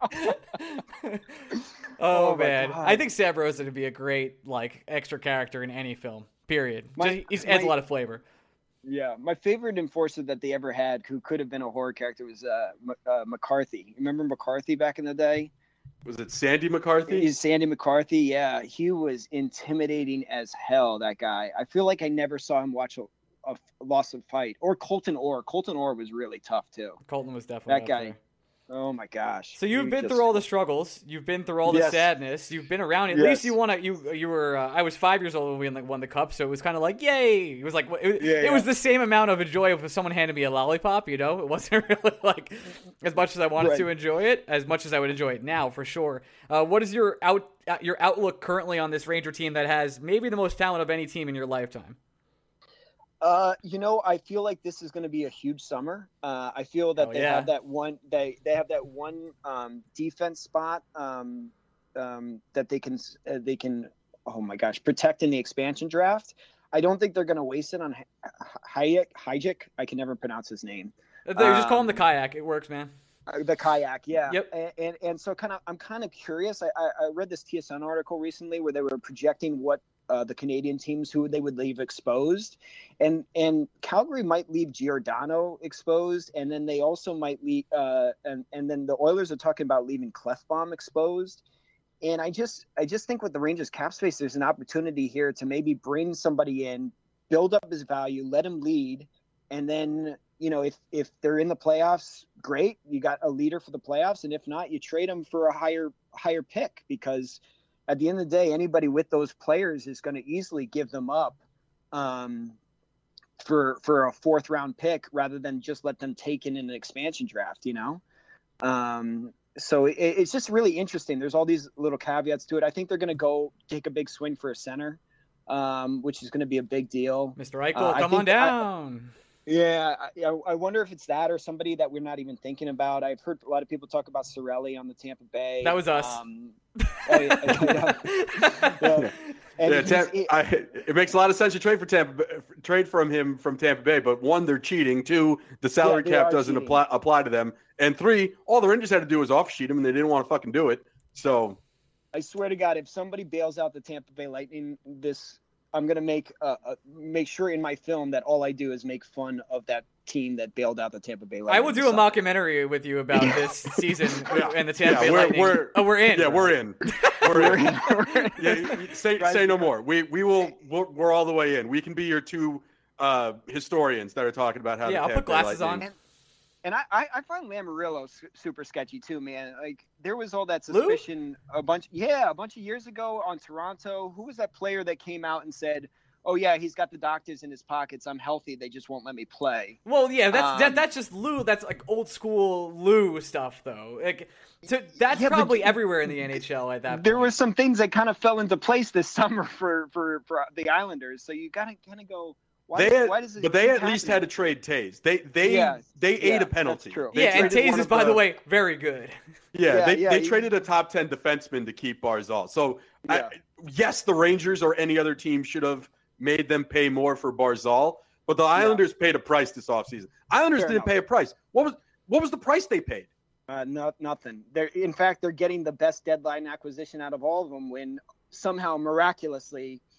Oh, my man, God. I think Sam Rosen would be a great like extra character in any film. Period. My- Just, he adds my- a lot of flavor. Yeah, my favorite enforcer that they ever had, who could have been a horror character, was uh, M- uh, McCarthy. Remember McCarthy back in the day? Was it Sandy McCarthy? He's Sandy McCarthy. Yeah, he was intimidating as hell. That guy. I feel like I never saw him watch a, a lost a fight. Or Colton Orr. Colton Orr was really tough too. Colton was definitely That up guy. there. Oh my gosh. So you've He been just- through all the struggles. You've been through all the Yes. sadness. You've been around. At Yes. least you won. A, you you were. Uh, I was five years old when we won the, won the cup, so it was kind of like yay. It was like it, Yeah, it yeah. was the same amount of joy if someone handed me a lollipop. You know, it wasn't really like as much as I wanted Right. to enjoy it, as much as I would enjoy it now for sure. Uh, what is your out uh, your outlook currently on this Ranger team that has maybe the most talent of any team in your lifetime? Uh, you know, I feel like this is going to be a huge summer. Uh, I feel that Oh, they yeah. have that one. They they have that one um, defense spot um, um, that they can uh, they can. Oh my gosh, protect in the expansion draft. I don't think they're going to waste it on Hayek. Hayek. I can never pronounce his name. They just call him the Um, kayak. It works, man. Uh, The kayak, yeah. Yep. And and, and so kind of, I'm kind of curious. I, I I read this T S N article recently where they were projecting what uh, the Canadian teams who they would leave exposed, and and Calgary might leave Giordano exposed, and then they also might leave, uh, and and then the Oilers are talking about leaving Clefbaum exposed. And I just I just think with the Rangers cap space, there's an opportunity here to maybe bring somebody in, build up his value, let him lead, and then, you know, if if they're in the playoffs, great, you got a leader for the playoffs, and if not, you trade them for a higher higher pick, because at the end of the day, anybody with those players is going to easily give them up um, for for a fourth round pick rather than just let them take in an expansion draft, you know. Um, so it, it's just really interesting. There's all these little caveats to it. I think they're going to go take a big swing for a center, um, which is going to be a big deal. Mister Eichel, Uh, I come on think I- down. Yeah, I, I wonder if it's that or somebody that we're not even thinking about. I've heard a lot of people talk about Cirelli on the Tampa Bay. That was us. Um, oh, yeah, yeah, yeah. And Yeah, he's- Tam- he- I, it makes a lot of sense to trade for Tampa, Bay- trade from him from Tampa Bay. But one, they're cheating. Two, the salary Yeah, they cap are doesn't cheating. apply apply to them. And three, all the Rangers had to do was off sheet him, and they didn't want to fucking do it. So I swear to God, if somebody bails out the Tampa Bay Lightning, this I'm gonna make uh, uh, make sure in my film that all I do is make fun of that team that bailed out the Tampa Bay Lightning. I will do a So- mockumentary with you about this season and the Tampa yeah, Bay we're, Lightning. we're oh, we're in. Yeah, we're in. We're We're in. in. We're in. Yeah, you- you- say say no more. We we will we're, we're all the way in. We can be your two uh, historians that are talking about how. Yeah, the I'll Tampa put Bay glasses Lightning- on. And I, I, I find Lamarillo su- super sketchy too, man. Like there was all that Lou? suspicion a bunch, yeah, a bunch of years ago on Toronto. Who was that player that came out and said, "Oh yeah, he's got the doctors in his pockets. I'm healthy. They just won't let me play." Well, yeah, that's that, Um, that's just Lou. That's like old school Lou stuff, though. Like, so that's Yeah, but- probably everywhere in the N H L at that. There point. were some things that kind of fell into place this summer for for, for the Islanders. So you gotta kind of go. Why, They had, why does it but they keep at least had happening? to trade Tays. They they Yeah, they yeah, ate a that's penalty. true. They yeah, and traded Taze one is, of by the way, very good. Yeah, Yeah, they, yeah, they he- traded a top ten defenseman to keep Barzal. So, Yeah. I, yes, the Rangers or any other team should have made them pay more for Barzal, but the Islanders paid a price this offseason. Islanders Fair didn't enough. pay a price. What was what was the price they paid? Uh, not nothing. They're in fact they're getting the best deadline acquisition out of all of them when somehow miraculously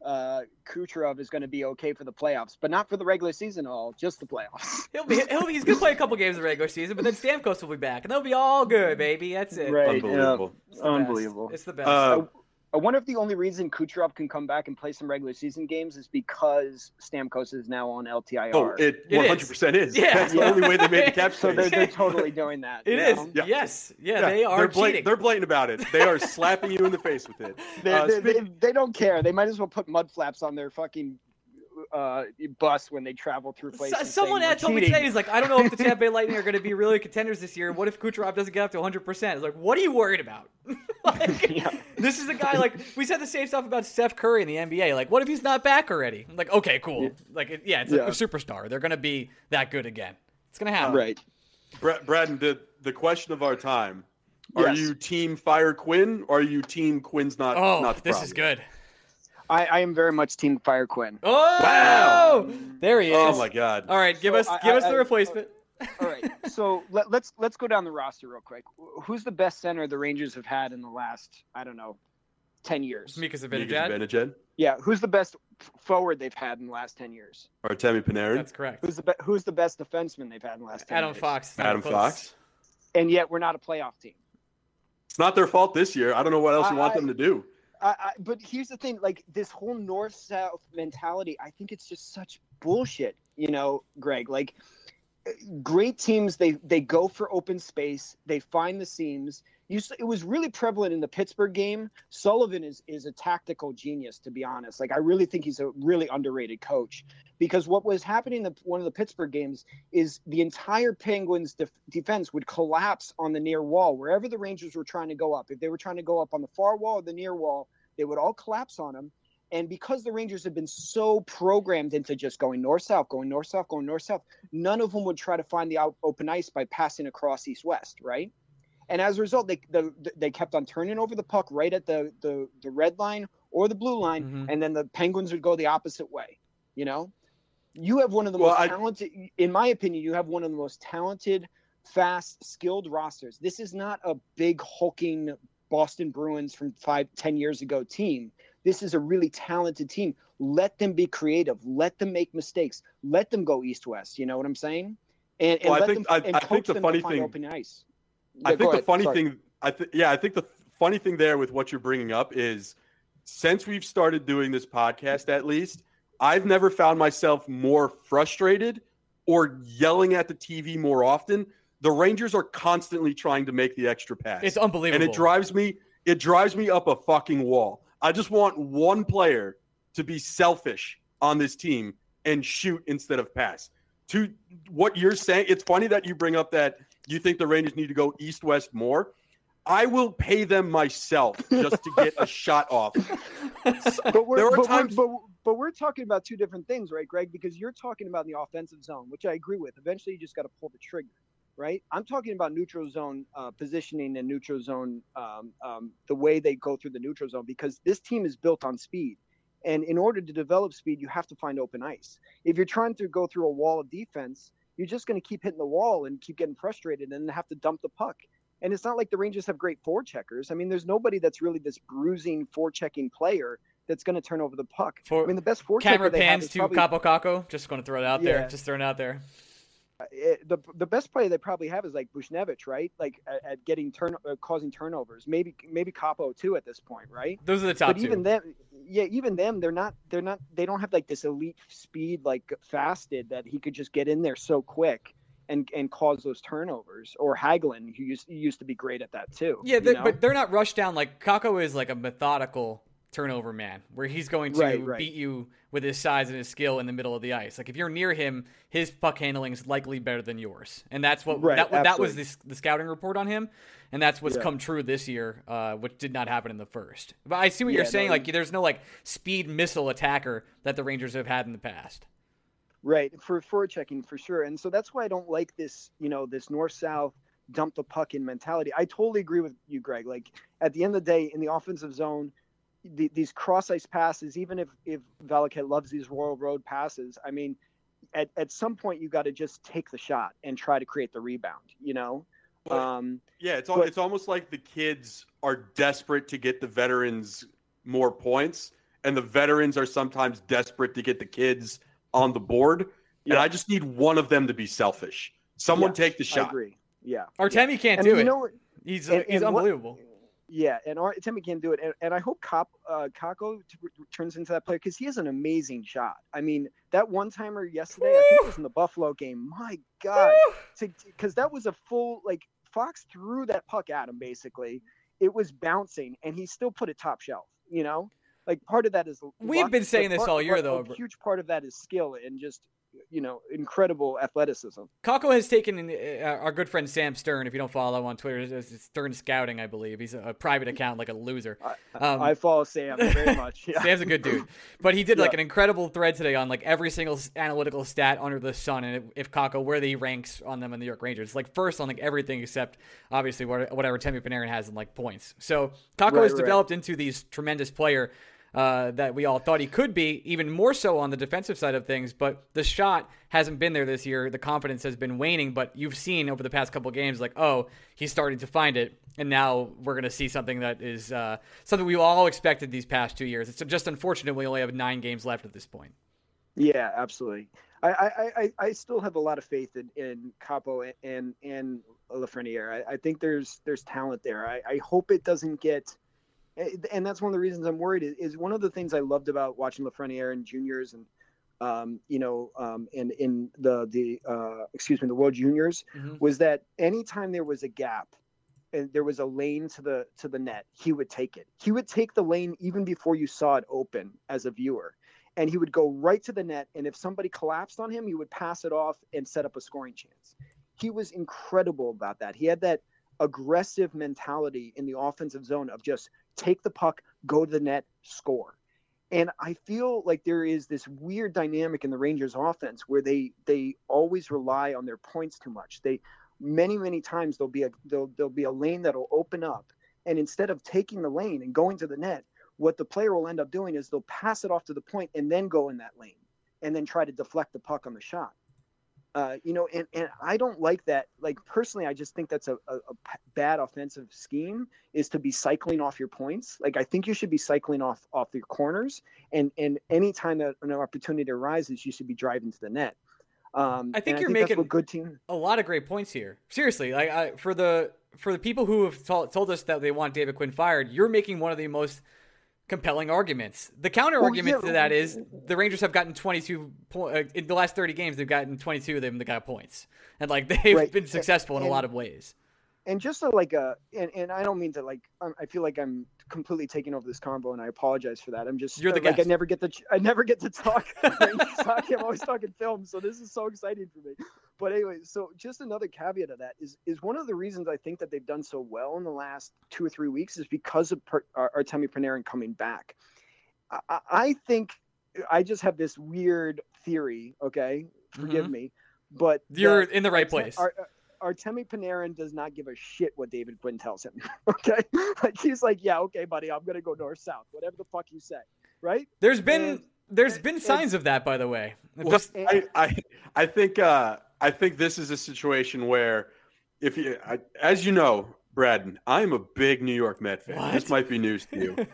uh, Kucherov is going to be okay for the playoffs, but not for the regular season at all, just the playoffs. He'll be, he'll be he's going to play a couple games in the regular season, but then Stamkos will be back, and they'll be all good, baby. That's it. Right. Unbelievable. Yeah. Unbelievable. It's the best. Uh, I wonder if the only reason Kucherov can come back and play some regular season games is because Stamkos is now on L T I R. Oh, it one hundred percent is. Yeah. That's the only way they made the cap so space. they're, they're totally doing that. It you is. know? Yeah. Yes. Yeah, Yeah, they are they're blat- cheating. They're blatant about it. They are slapping you in the face with it. They, Uh, they, speak- they, they don't care. They might as well put mud flaps on their fucking uh, bus when they travel through places. So, someone saying, had "We're told me cheating." today, he's like, I don't know if the Tampa Bay Lightning are going to be really contenders this year. What if Kucherov doesn't get up to one hundred percent? It's like, what are you worried about? like, Yeah. This is a guy, like, we said the same stuff about Steph Curry in the N B A. Like, what if he's not back already? I'm like, okay, cool. Yeah. Like, it, yeah, it's Yeah. a superstar. They're going to be that good again. It's going to happen. Right. Brad, Braden, the, the question of our time. Are Yes. you team fire Quinn or are you team Quinn's not, Oh, not the this problem? is good. I, I am very much Team Fire Quinn. Oh, Wow. There he is. Oh, my God. All right, give So us I- give I- us the I- replacement. All right, so let, let's let's go down the roster real quick. Who's the best center the Rangers have had in the last, I don't know, ten years? Mika Mika Zibanejad. Zibanejad Yeah, who's the best f- forward they've had in the last ten years? or Temi Panarin? That's correct. Who's the be- who's the best defenseman they've had in the last ten Adam years? Fox. not Adam close. Fox. And yet we're not a playoff team. It's not their fault this year. I don't know what else you want I- them to do. I, I, but here's the thing, like this whole north-south mentality, I think it's just such bullshit, you know, Greg. Like great teams, they they go for open space, they find the seams. You, s- it was really prevalent in the Pittsburgh game. Sullivan is is a tactical genius, to be honest. Like I really think he's a really underrated coach because what was happening in the, one of the Pittsburgh games is the entire Penguins def- defense would collapse on the near wall wherever the Rangers were trying to go up. If they were trying to go up on the far wall or the near wall, they would all collapse on them. And because the Rangers have been so programmed into just going north-south, going north-south, going north-south, none of them would try to find the out, open ice by passing across east-west, right? And as a result, they the, they kept on turning over the puck right at the the, the red line or the blue line, Mhm. and then the Penguins would go the opposite way, you know? You have one of the Well, most I- talented, in my opinion, you have one of the most talented, fast, skilled rosters. This is not a big, hulking Boston Bruins from five, ten years ago team. This is a really talented team. Let them be creative. Let them make mistakes. Let them go east-west. You know what I'm saying? And, and Well, I let think- them I- and I coach think the them funny to find thing- open ice. I Yeah, go think the ahead. funny Sorry. thing, I th- yeah, I think the funny thing there with what you're bringing up is since we've started doing this podcast, at least, I've never found myself more frustrated or yelling at the T V more often. The Rangers are constantly trying to make the extra pass. It's unbelievable. And it drives me, it drives me up a fucking wall. I just want one player to be selfish on this team and shoot instead of pass. To what you're saying, it's funny that you bring up that you think the Rangers need to go east-west more. I will pay them myself just to get a shot off. But we're, There are but, times- we're, but, but we're talking about two different things, right, Greg? Because you're talking about the offensive zone, which I agree with. Eventually, you just got to pull the trigger, right? I'm talking about neutral zone uh, positioning and neutral zone, um, um, the way they go through the neutral zone, because this team is built on speed. And in order to develop speed, you have to find open ice. If you're trying to go through a wall of defense, you're just going to keep hitting the wall and keep getting frustrated and have to dump the puck. And it's not like the Rangers have great forecheckers. I mean, there's nobody that's really this bruising forechecking player that's going to turn over the puck. For- I mean, the best forechecker Camera they have pans is to probably, Capo Caco. Just going to throw it out there. Yeah. Just throwing it out there. it, the the best player they probably have is like Buchnevich, right? Like at, at getting turn uh, causing turnovers. Maybe maybe Capo too at this point, right? Those are the top But two. even them, yeah, even them, they're not they're not they don't have like this elite speed like Fasted that he could just get in there so quick and and cause those turnovers. Or Hagelin, who used used to be great at that too. Yeah, you they, know? but they're not rushed down. Like Kako is like a methodical turnover man, where he's going to Right, right. beat you with his size and his skill in the middle of the ice. Like if you're near him, his puck handling is likely better than yours, and that's what Right, that, that was absolutely. the, the scouting report on him, and that's what's Yeah. come true this year, uh, which did not happen in the first. But I see what Yeah, you're saying. no, like there's no like speed missile attacker that the Rangers have had in the past. Right, for forechecking for sure. And so that's why I don't like this, you know, this north-south dump the puck in mentality. I totally agree with you, Greg. Like at the end of the day, in the offensive zone, the, these cross-ice passes, even if, if Valaket loves these Royal Road passes, I mean, at, at some point you got to just take the shot and try to create the rebound, you know? But- Um, Yeah, it's al- But- it's almost like the kids are desperate to get the veterans more points, and the veterans are sometimes desperate to get the kids on the board. Yeah. And I just need one of them to be selfish. Someone yes, take the shot. I agree. Yeah. Artemi yeah. can't and do you it. Know, he's and, he's and unbelievable. What, yeah, and Artemi can't do it. And, and I hope Cop, uh, Kako t- turns into that player because he has an amazing shot. I mean, that one-timer yesterday, Woo! I think it was in the Buffalo game. My God. Because that was a full, like, Fox threw that puck at him, basically. It was bouncing, and he still put it top shelf, you know? Like, part of that is We've luck, been saying this part, all year, part, though. A huge part of that is skill and just, you know, incredible athleticism. Kako has taken uh, our good friend Sam Stern. If you don't follow him on Twitter, it's Stern Scouting, I believe. He's a, a private account, like a loser. Um, I follow Sam very much. Yeah. Sam's a good dude, but he did like yeah. an incredible thread today on like every single analytical stat under the sun, and if, if Kako where he ranks on them in the New York Rangers, like first on like everything except obviously whatever Temi Panarin has in like points. So Kako right, has right. developed into these tremendous player. Uh, that we all thought he could be, even more so on the defensive side of things. But the shot hasn't been there this year. The confidence has been waning. But you've seen over the past couple of games, like, oh, he's starting to find it. And now we're going to see something that is uh, something we all expected these past two years. It's just unfortunate we only have nine games left at this point. Yeah, absolutely. I I, I, I still have a lot of faith in, in Capo and and Lafreniere. I, I think there's there's talent there. I, I hope it doesn't get. And that's one of the reasons I'm worried is one of the things I loved about watching Lafreniere and juniors and, um, you know, um, and in the, the uh, excuse me, the World Juniors mm-hmm. was that anytime there was a gap and there was a lane to the, to the net, he would take it. He would take the lane even before you saw it open as a viewer. And he would go right to the net. And if somebody collapsed on him, he would pass it off and set up a scoring chance. He was incredible about that. He had that aggressive mentality in the offensive zone of just take the puck, go to the net, score. And I feel like there is this weird dynamic in the Rangers offense where they they always rely on their points too much. They many, many times there'll be a there'll, there'll be a lane that'll open up. And instead of taking the lane and going to the net, what the player will end up doing is they'll pass it off to the point and then go in that lane and then try to deflect the puck on the shot. Uh, you know, and, and I don't like that. Like, personally, I just think that's a, a, a bad offensive scheme is to be cycling off your points. Like, I think you should be cycling off off your corners. And, and anytime that an opportunity arises, you should be driving to the net. Um, I think I you're think making a good team. A lot of great points here. Seriously, like I, for the for the people who have told, told us that they want David Quinn fired, you're making one of the most compelling arguments. The counter well, argument yeah, to that is the Rangers have gotten twenty-two points uh, in the last thirty games. They've gotten twenty-two of them that got points, and like they've right. been successful and, in a lot of ways. And just so like a, and, and I don't mean to like, I feel like I'm completely taking over this combo, and I apologize for that. I'm just You're the like guest. I never get to I never get to talk. I'm always talking film, so this is so exciting for me. But anyway, so just another caveat of that is is one of the reasons I think that they've done so well in the last two or three weeks is because of per, Artemi Panarin coming back. I, I think I just have this weird theory. Okay, forgive mm-hmm. me, but you're in the right place. Our, Artemi Panarin does not give a shit what David Quinn tells him. Okay, like he's like, yeah, okay, buddy, I'm gonna go north south, whatever the fuck you say, right? There's been and, there's and, been signs and, of that, by the way. Well, Just, I, I I think uh, I think this is a situation where if you, I, as you know, Braden, I'm a big New York Met fan. What? This might be news to you.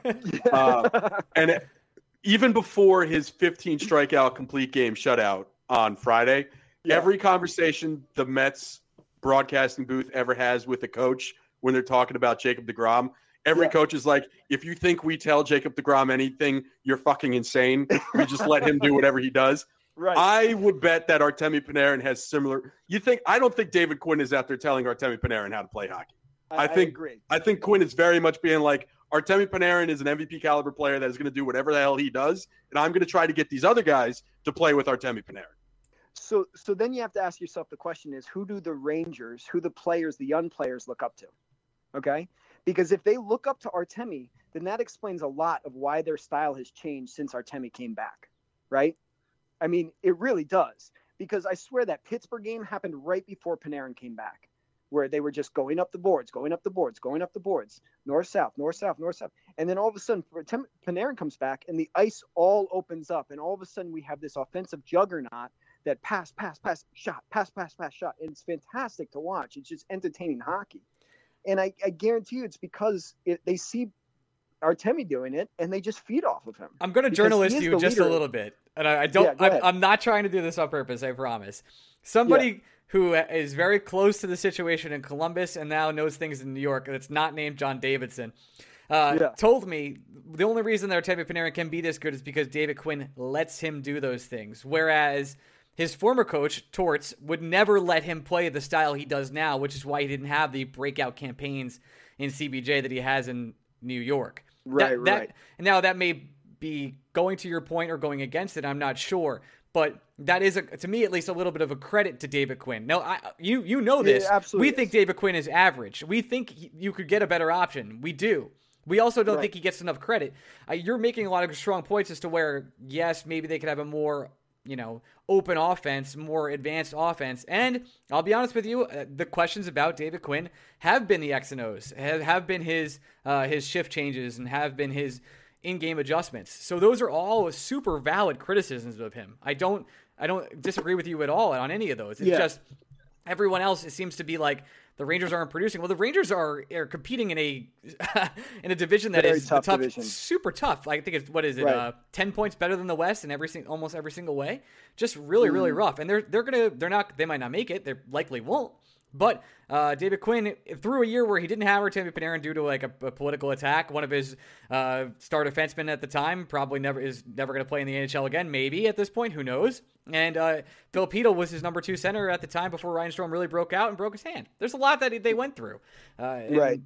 uh, and it, even before his fifteen strikeout complete game shutout on Friday, yeah. every conversation the Mets broadcasting booth ever has with a coach when they're talking about Jacob deGrom, every yeah. coach is like, if you think we tell Jacob deGrom anything, you're fucking insane. We just let him do whatever he does. Right. I would bet that Artemi Panarin has similar. You think? I don't think David Quinn is out there telling Artemi Panarin how to play hockey. I, I think. I agree. I think Quinn is very much being like, Artemi Panarin is an M V P caliber player that is going to do whatever the hell he does, and I'm going to try to get these other guys to play with Artemi Panarin. So, so then you have to ask yourself the question is, who do the Rangers, who the players, the young players look up to? Okay. Because if they look up to Artemi, then that explains a lot of why their style has changed since Artemi came back. Right. I mean, it really does, because I swear that Pittsburgh game happened right before Panarin came back, where they were just going up the boards, going up the boards, going up the boards, north, south, north, south, north, south. And then all of a sudden Panarin comes back and the ice all opens up. And all of a sudden we have this offensive juggernaut that pass, pass, pass, shot, pass, pass, pass, shot. And it's fantastic to watch. It's just entertaining hockey. And I, I guarantee you it's because it, they see Artemi doing it, and they just feed off of him. I'm going to journalist you just a little bit, and I, I don't. Yeah, I'm, I'm not trying to do this on purpose. I promise. Somebody yeah. who is very close to the situation in Columbus and now knows things in New York that's not named John Davidson. Uh, yeah. told me the only reason that Artemi Panarin can be this good is because David Quinn lets him do those things. Whereas his former coach, Torts, would never let him play the style he does now, which is why he didn't have the breakout campaigns in C B J that he has in New York. Right, that, right. That, now, that may be going to your point or going against it. I'm not sure. But that is, a, to me at least, a little bit of a credit to David Quinn. Now, I, you you know this. Yeah, absolutely we is. think David Quinn is average. We think he, you could get a better option. We do. We also don't right. think he gets enough credit. Uh, you're making a lot of strong points as to where, yes, maybe they could have a more, you know, open offense, more advanced offense. And I'll be honest with you, uh, the questions about David Quinn have been the X and O's, have, have been his uh, his shift changes, and have been his in-game adjustments. So those are all super valid criticisms of him. I don't I don't disagree with you at all on any of those. It's yeah. just everyone else, it seems to be like the Rangers aren't producing. Well, the Rangers are are competing in a in a division that Very is tough, tough division. super tough. I think it's what is it, right. uh, ten points better than the West in every sing- almost every single way. Just really, mm. really rough. And they're they're gonna they're not they might not make it. They likely won't. But uh, David Quinn, through a year where he didn't have Artemi Panarin due to like a, a political attack, one of his uh, star defensemen at the time probably never is never going to play in the N H L again. Maybe at this point, who knows? And uh, Phil Pedal was his number two center at the time before Ryan Strome really broke out and broke his hand. There's a lot that they went through. Uh, right.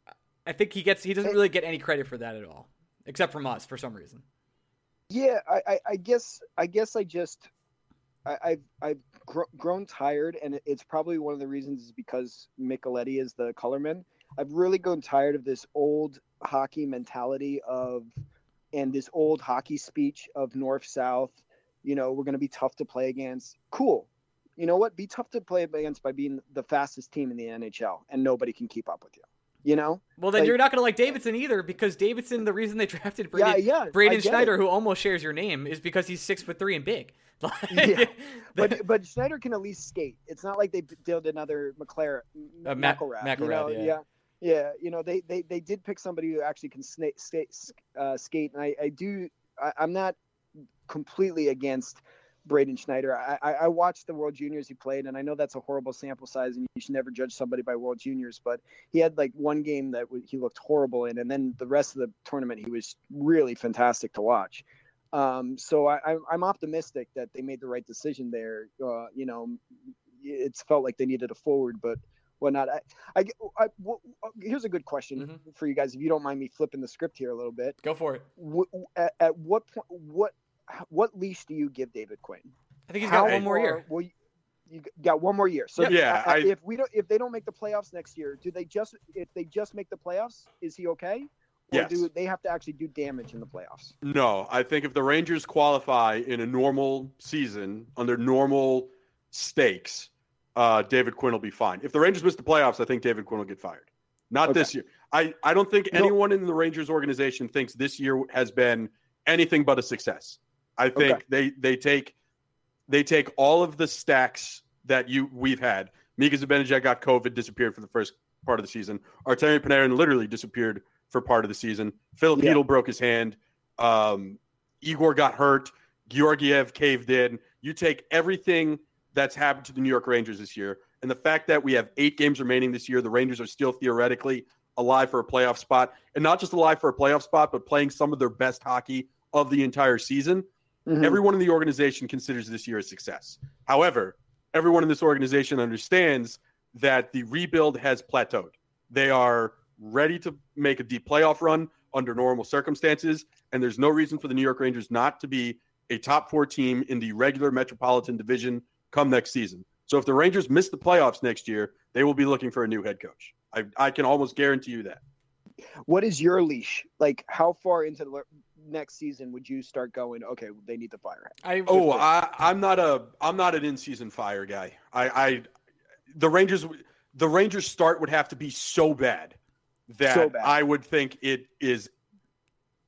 I think he gets he doesn't really get any credit for that at all, except from us for some reason. Yeah, I, I, I guess I guess I just. I, I've I've gr- grown tired, and it's probably one of the reasons is because Micheletti is the colorman. I've really grown tired of this old hockey mentality of, and this old hockey speech of north south. You know, we're going to be tough to play against. Cool. You know what? Be tough to play against by being the fastest team in the N H L, and nobody can keep up with you. You know? Well, then like, you're not going to like Davidson either, because Davidson, the reason they drafted Braden, yeah, yeah, Braden Schneider, who almost shares your name, is because he's six foot three and big. yeah. But but Schneider can at least skate. It's not like they did another McLaren, uh, McElrath, Mac- you know? yeah. yeah. Yeah, you know, they, they, they did pick somebody who actually can skate, skate, uh, skate. And I, I do, I, I'm not completely against Braden Schneider. I, I, I watched the World Juniors he played, and I know that's a horrible sample size, and you should never judge somebody by World Juniors, but he had like one game that w- he looked horrible in, and then the rest of the tournament, he was really fantastic to watch. Um, so I, I, I'm optimistic that they made the right decision there. Uh, you know, it's felt like they needed a forward, but whatnot. I, I, I, w- here's a good question mm-hmm. for you guys, if you don't mind me flipping the script here a little bit. Go for it. W- at, at what point, what, what leash do you give David Quinn? I think he's got How one more year. Well, you, you got one more year. So yeah, uh, I, if we don't, if they don't make the playoffs next year, do they just, if they just make the playoffs, is he okay? Or yes. do they have to actually do damage in the playoffs? No, I think if the Rangers qualify in a normal season under normal stakes, uh, David Quinn will be fine. If the Rangers miss the playoffs, I think David Quinn will get fired. Not okay. this year. I, I don't think no. anyone in the Rangers organization thinks this year has been anything but a success. I think okay. they they take they take all of the stacks that you we've had. Mika Zibanejad got COVID, disappeared for the first part of the season. Artemi Panarin literally disappeared for part of the season. Phil yeah. Pedal broke his hand. Um, Igor got hurt. Georgiev caved in. You take everything that's happened to the New York Rangers this year, and the fact that we have eight games remaining this year, the Rangers are still theoretically alive for a playoff spot, and not just alive for a playoff spot, but playing some of their best hockey of the entire season. Mm-hmm. Everyone in the organization considers this year a success. However, everyone in this organization understands that the rebuild has plateaued. They are ready to make a deep playoff run under normal circumstances, and there's no reason for the New York Rangers not to be a top four team in the regular Metropolitan Division come next season. So if the Rangers miss the playoffs next year, they will be looking for a new head coach. I, I can almost guarantee you that. What is your leash? Like, how far into the next season would you start going, okay, they need to fire him? I, oh, I, I'm not a I'm not an in-season fire guy. I, I the Rangers the Rangers start would have to be so bad that so bad. I would think it is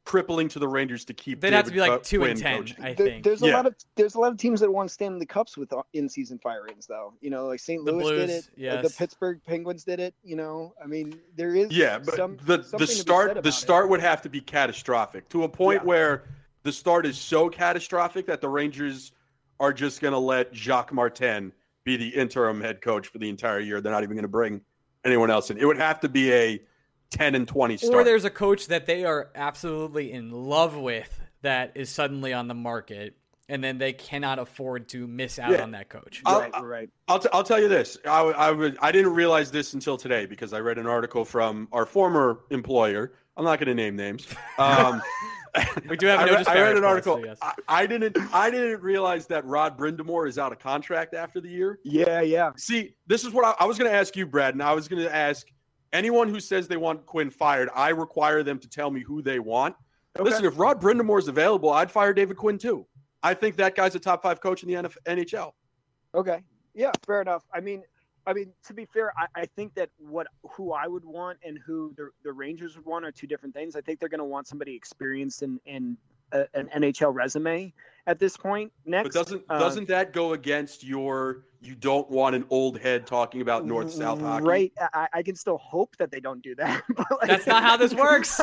crippling to the Rangers to keep. They'd David have to be like uh, two Quinn and ten, coaching. I There- think. there's a Yeah. lot of there's a lot of teams that want Stanley Cups with uh, in-season firings, though. You know, like Saint The Louis Blues, did it. uh, yes. The Pittsburgh Penguins did it. You know, I mean, there is Yeah, but some, the something to the be said start the about start it. would have to be catastrophic to a point Yeah. where the start is so catastrophic that the Rangers are just going to let Jacques Martin be the interim head coach for the entire year. They're not even going to bring anyone else in. It would have to be a ten and twenty start. Or there's a coach that they are absolutely in love with that is suddenly on the market, and then they cannot afford to miss out Yeah. on that coach. I'll- Right, right. I'll, t- I'll tell you this. I, w- I, would, I didn't realize this until today because I read an article from our former employer. I'm not going to name names. Um, We do have I, no read, I read an disparage article. clause, so yes. I, I didn't. I didn't realize that Rod Brindamore is out of contract after the year. Yeah, yeah. See, this is what I, I was going to ask you, Brad, and I was going to ask anyone who says they want Quinn fired. I require them to tell me who they want. Okay. Listen, if Rod Brindamore is available, I'd fire David Quinn too. I think that guy's a top five coach in the N H L. Okay. Yeah, fair enough. I mean, I mean, to be fair, I, I think that what who I would want and who the, the Rangers would want are two different things. I think they're going to want somebody experienced in, in a, an N H L resume at this point. Next, But doesn't uh, doesn't that go against your? You don't want an old head talking about North South hockey, Right. I, I can still hope that they don't do that. But like, That's not how this works.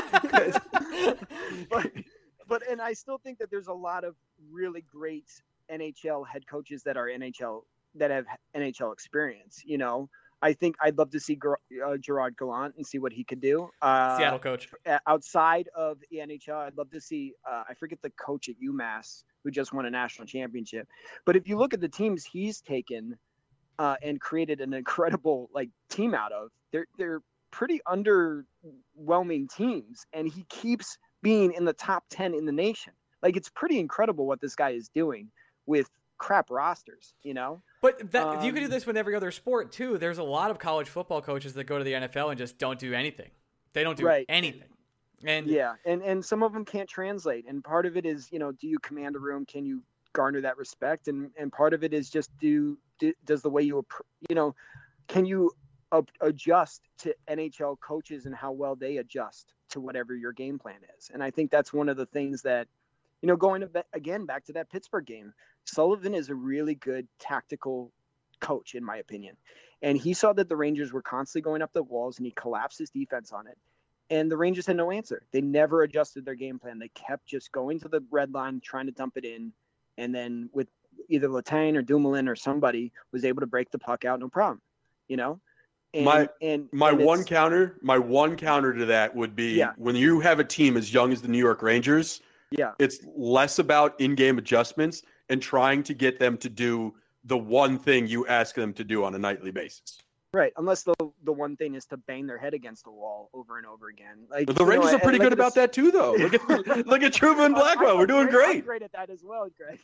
but, but and I still think that there's a lot of really great N H L head coaches that are N H L that have N H L experience. You know, I think I'd love to see Ger- uh, Gerard Gallant and see what he could do. Uh, Seattle coach. uh, outside of the N H L, I'd love to see. Uh, I forget the coach at UMass who just won a national championship. But if you look at the teams he's taken uh, and created an incredible like team out of, they're they're pretty underwhelming teams, and he keeps being in the top ten in the nation. Like, it's pretty incredible what this guy is doing with crap rosters, you know? But that, you could do Um, this with every other sport too. There's a lot of college football coaches that go to the N F L and just don't do anything. They don't do Right. anything. And Yeah, and and some of them can't translate, and part of it is, you know, do you command a room? Can you garner that respect? And and part of it is just do, do does the way you appr- you know, can you a- adjust to N H L coaches and how well they adjust to whatever your game plan is? And I think that's one of the things that, you know, going to be, again back to that Pittsburgh game, Sullivan is a really good tactical coach in my opinion, and he saw that the Rangers were constantly going up the walls, and he collapsed his defense on it. And the Rangers had no answer. They never adjusted their game plan. They kept just going to the red line, trying to dump it in. And then with either Letang or Dumoulin or somebody was able to break the puck out, no problem, you know? And, My- and My and one it's- counter, my one counter to that would be Yeah. when you have a team as young as the New York Rangers, yeah, it's less about in-game adjustments and trying to get them to do the one thing you ask them to do on a nightly basis. right. Unless the the one thing is to bang their head against the wall over and over again. Like But the you know, Rangers are and pretty like good at a about that too, though. Look at look at Truman and Blackwell. I'm We're doing I'm great. great at that as well, Greg.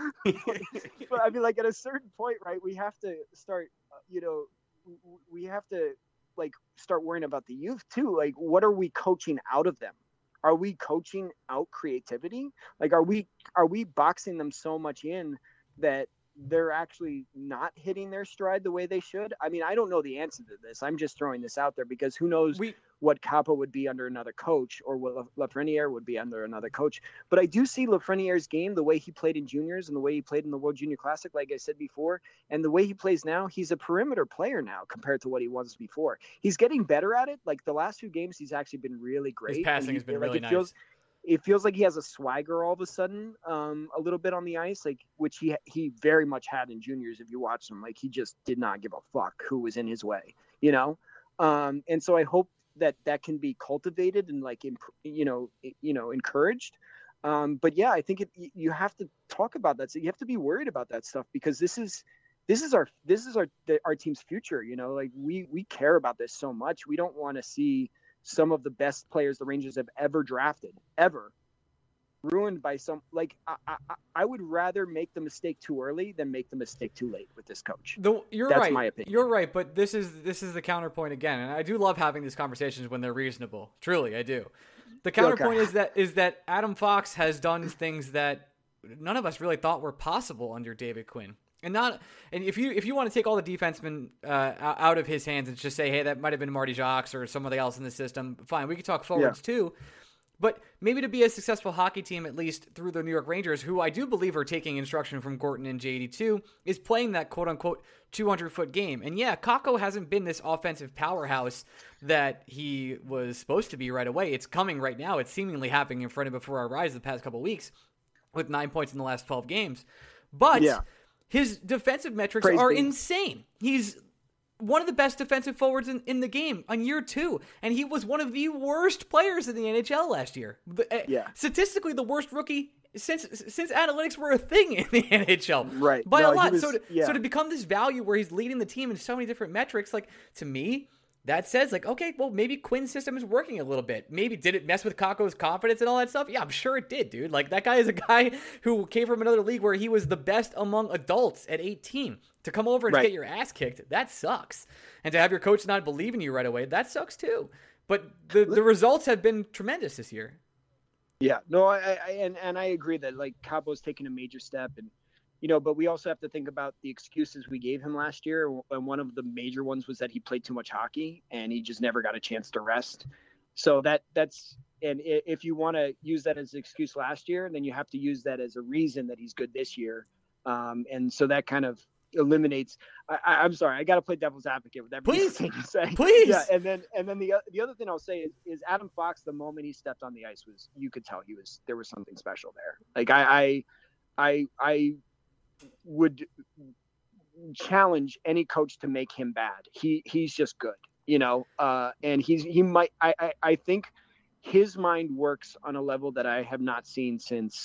But I mean, like at a certain point, right? We have to start. uh, You know, w- we have to like start worrying about the youth too. Like, what are we coaching out of them? Are we coaching out creativity? Like, are we are we boxing them so much in that they're actually not hitting their stride the way they should? I mean, I don't know the answer to this. I'm just throwing this out there because who knows we what Kappa would be under another coach, or what La- Lafreniere would be under another coach. But I do see Lafreniere's game, the way he played in juniors and the way he played in the World Junior Classic, like I said before, and the way he plays now, he's a perimeter player now compared to what he was before. He's getting better at it. Like the last few games, he's actually been really great. his passing and has he- been like, really it nice. feels, it feels like he has a swagger all of a sudden, um, a little bit on the ice, like which he he very much had in juniors. If you watch him, like he just did not give a fuck who was in his way, you know. Um, and so I hope that that can be cultivated and like imp- you know you know encouraged. Um, but yeah, I think it, you have to talk about that. So you have to be worried about that stuff because this is this is our this is our the, our team's future. You know, like we we care about this so much. We don't want to see some of the best players the Rangers have ever drafted ever ruined by some like I, I, I would rather make the mistake too early than make the mistake too late with this coach. The, you're That's right. my opinion. You're right, but this is this is the counterpoint again, and I do love having these conversations when they're reasonable. Truly, I do. The counterpoint Okay. is that is that Adam Fox has done things that none of us really thought were possible under David Quinn. And not and if you if you want to take all the defensemen uh, out of his hands and just say, hey, that might have been Marty Jacques or somebody else in the system, fine. We could talk forwards too. But maybe to be a successful hockey team, at least through the New York Rangers, who I do believe are taking instruction from Gorton and J eighty-two, is playing that quote-unquote two hundred foot game. And yeah, Kakko hasn't been this offensive powerhouse that he was supposed to be right away. It's coming right now. It's seemingly happening in front of before our eyes the past couple of weeks with nine points in the last twelve games. But yeah. his defensive metrics Praise are be. insane. He's one of the best defensive forwards in, in the game on year two. And he was one of the worst players in the N H L last year. Yeah. Statistically, the worst rookie since since analytics were a thing in the N H L. Right. By no, a lot. Was, so, to, yeah. so to become this value where he's leading the team in so many different metrics, like, to me, that says, like, okay, well, maybe Quinn's system is working a little bit. Maybe did it mess with Kakko's confidence and all that stuff? Yeah, I'm sure it did, dude. Like, that guy is a guy who came from another league where he was the best among adults at eighteen. To come over and right. get your ass kicked, that sucks. And to have your coach not believe in you right away, that sucks too. But the, the results have been tremendous this year. Yeah, no, I, I and, and I agree that, like, Cabo's taking a major step, and you know, but we also have to think about the excuses we gave him last year. And one of the major ones was that he played too much hockey and he just never got a chance to rest. So that that's, and if you want to use that as an excuse last year, then you have to use that as a reason that he's good this year. Um, and so that kind of eliminates, I, I'm sorry, I got to play devil's advocate with everything Please, you say. Please. Yeah. And then, and then the, the other thing I'll say is, is Adam Fox, the moment he stepped on the ice was, you could tell he was, there was something special there. Like I, I, I, I, would challenge any coach to make him bad. He he's just good, you know, uh, and he's, he might, I, I, I think his mind works on a level that I have not seen since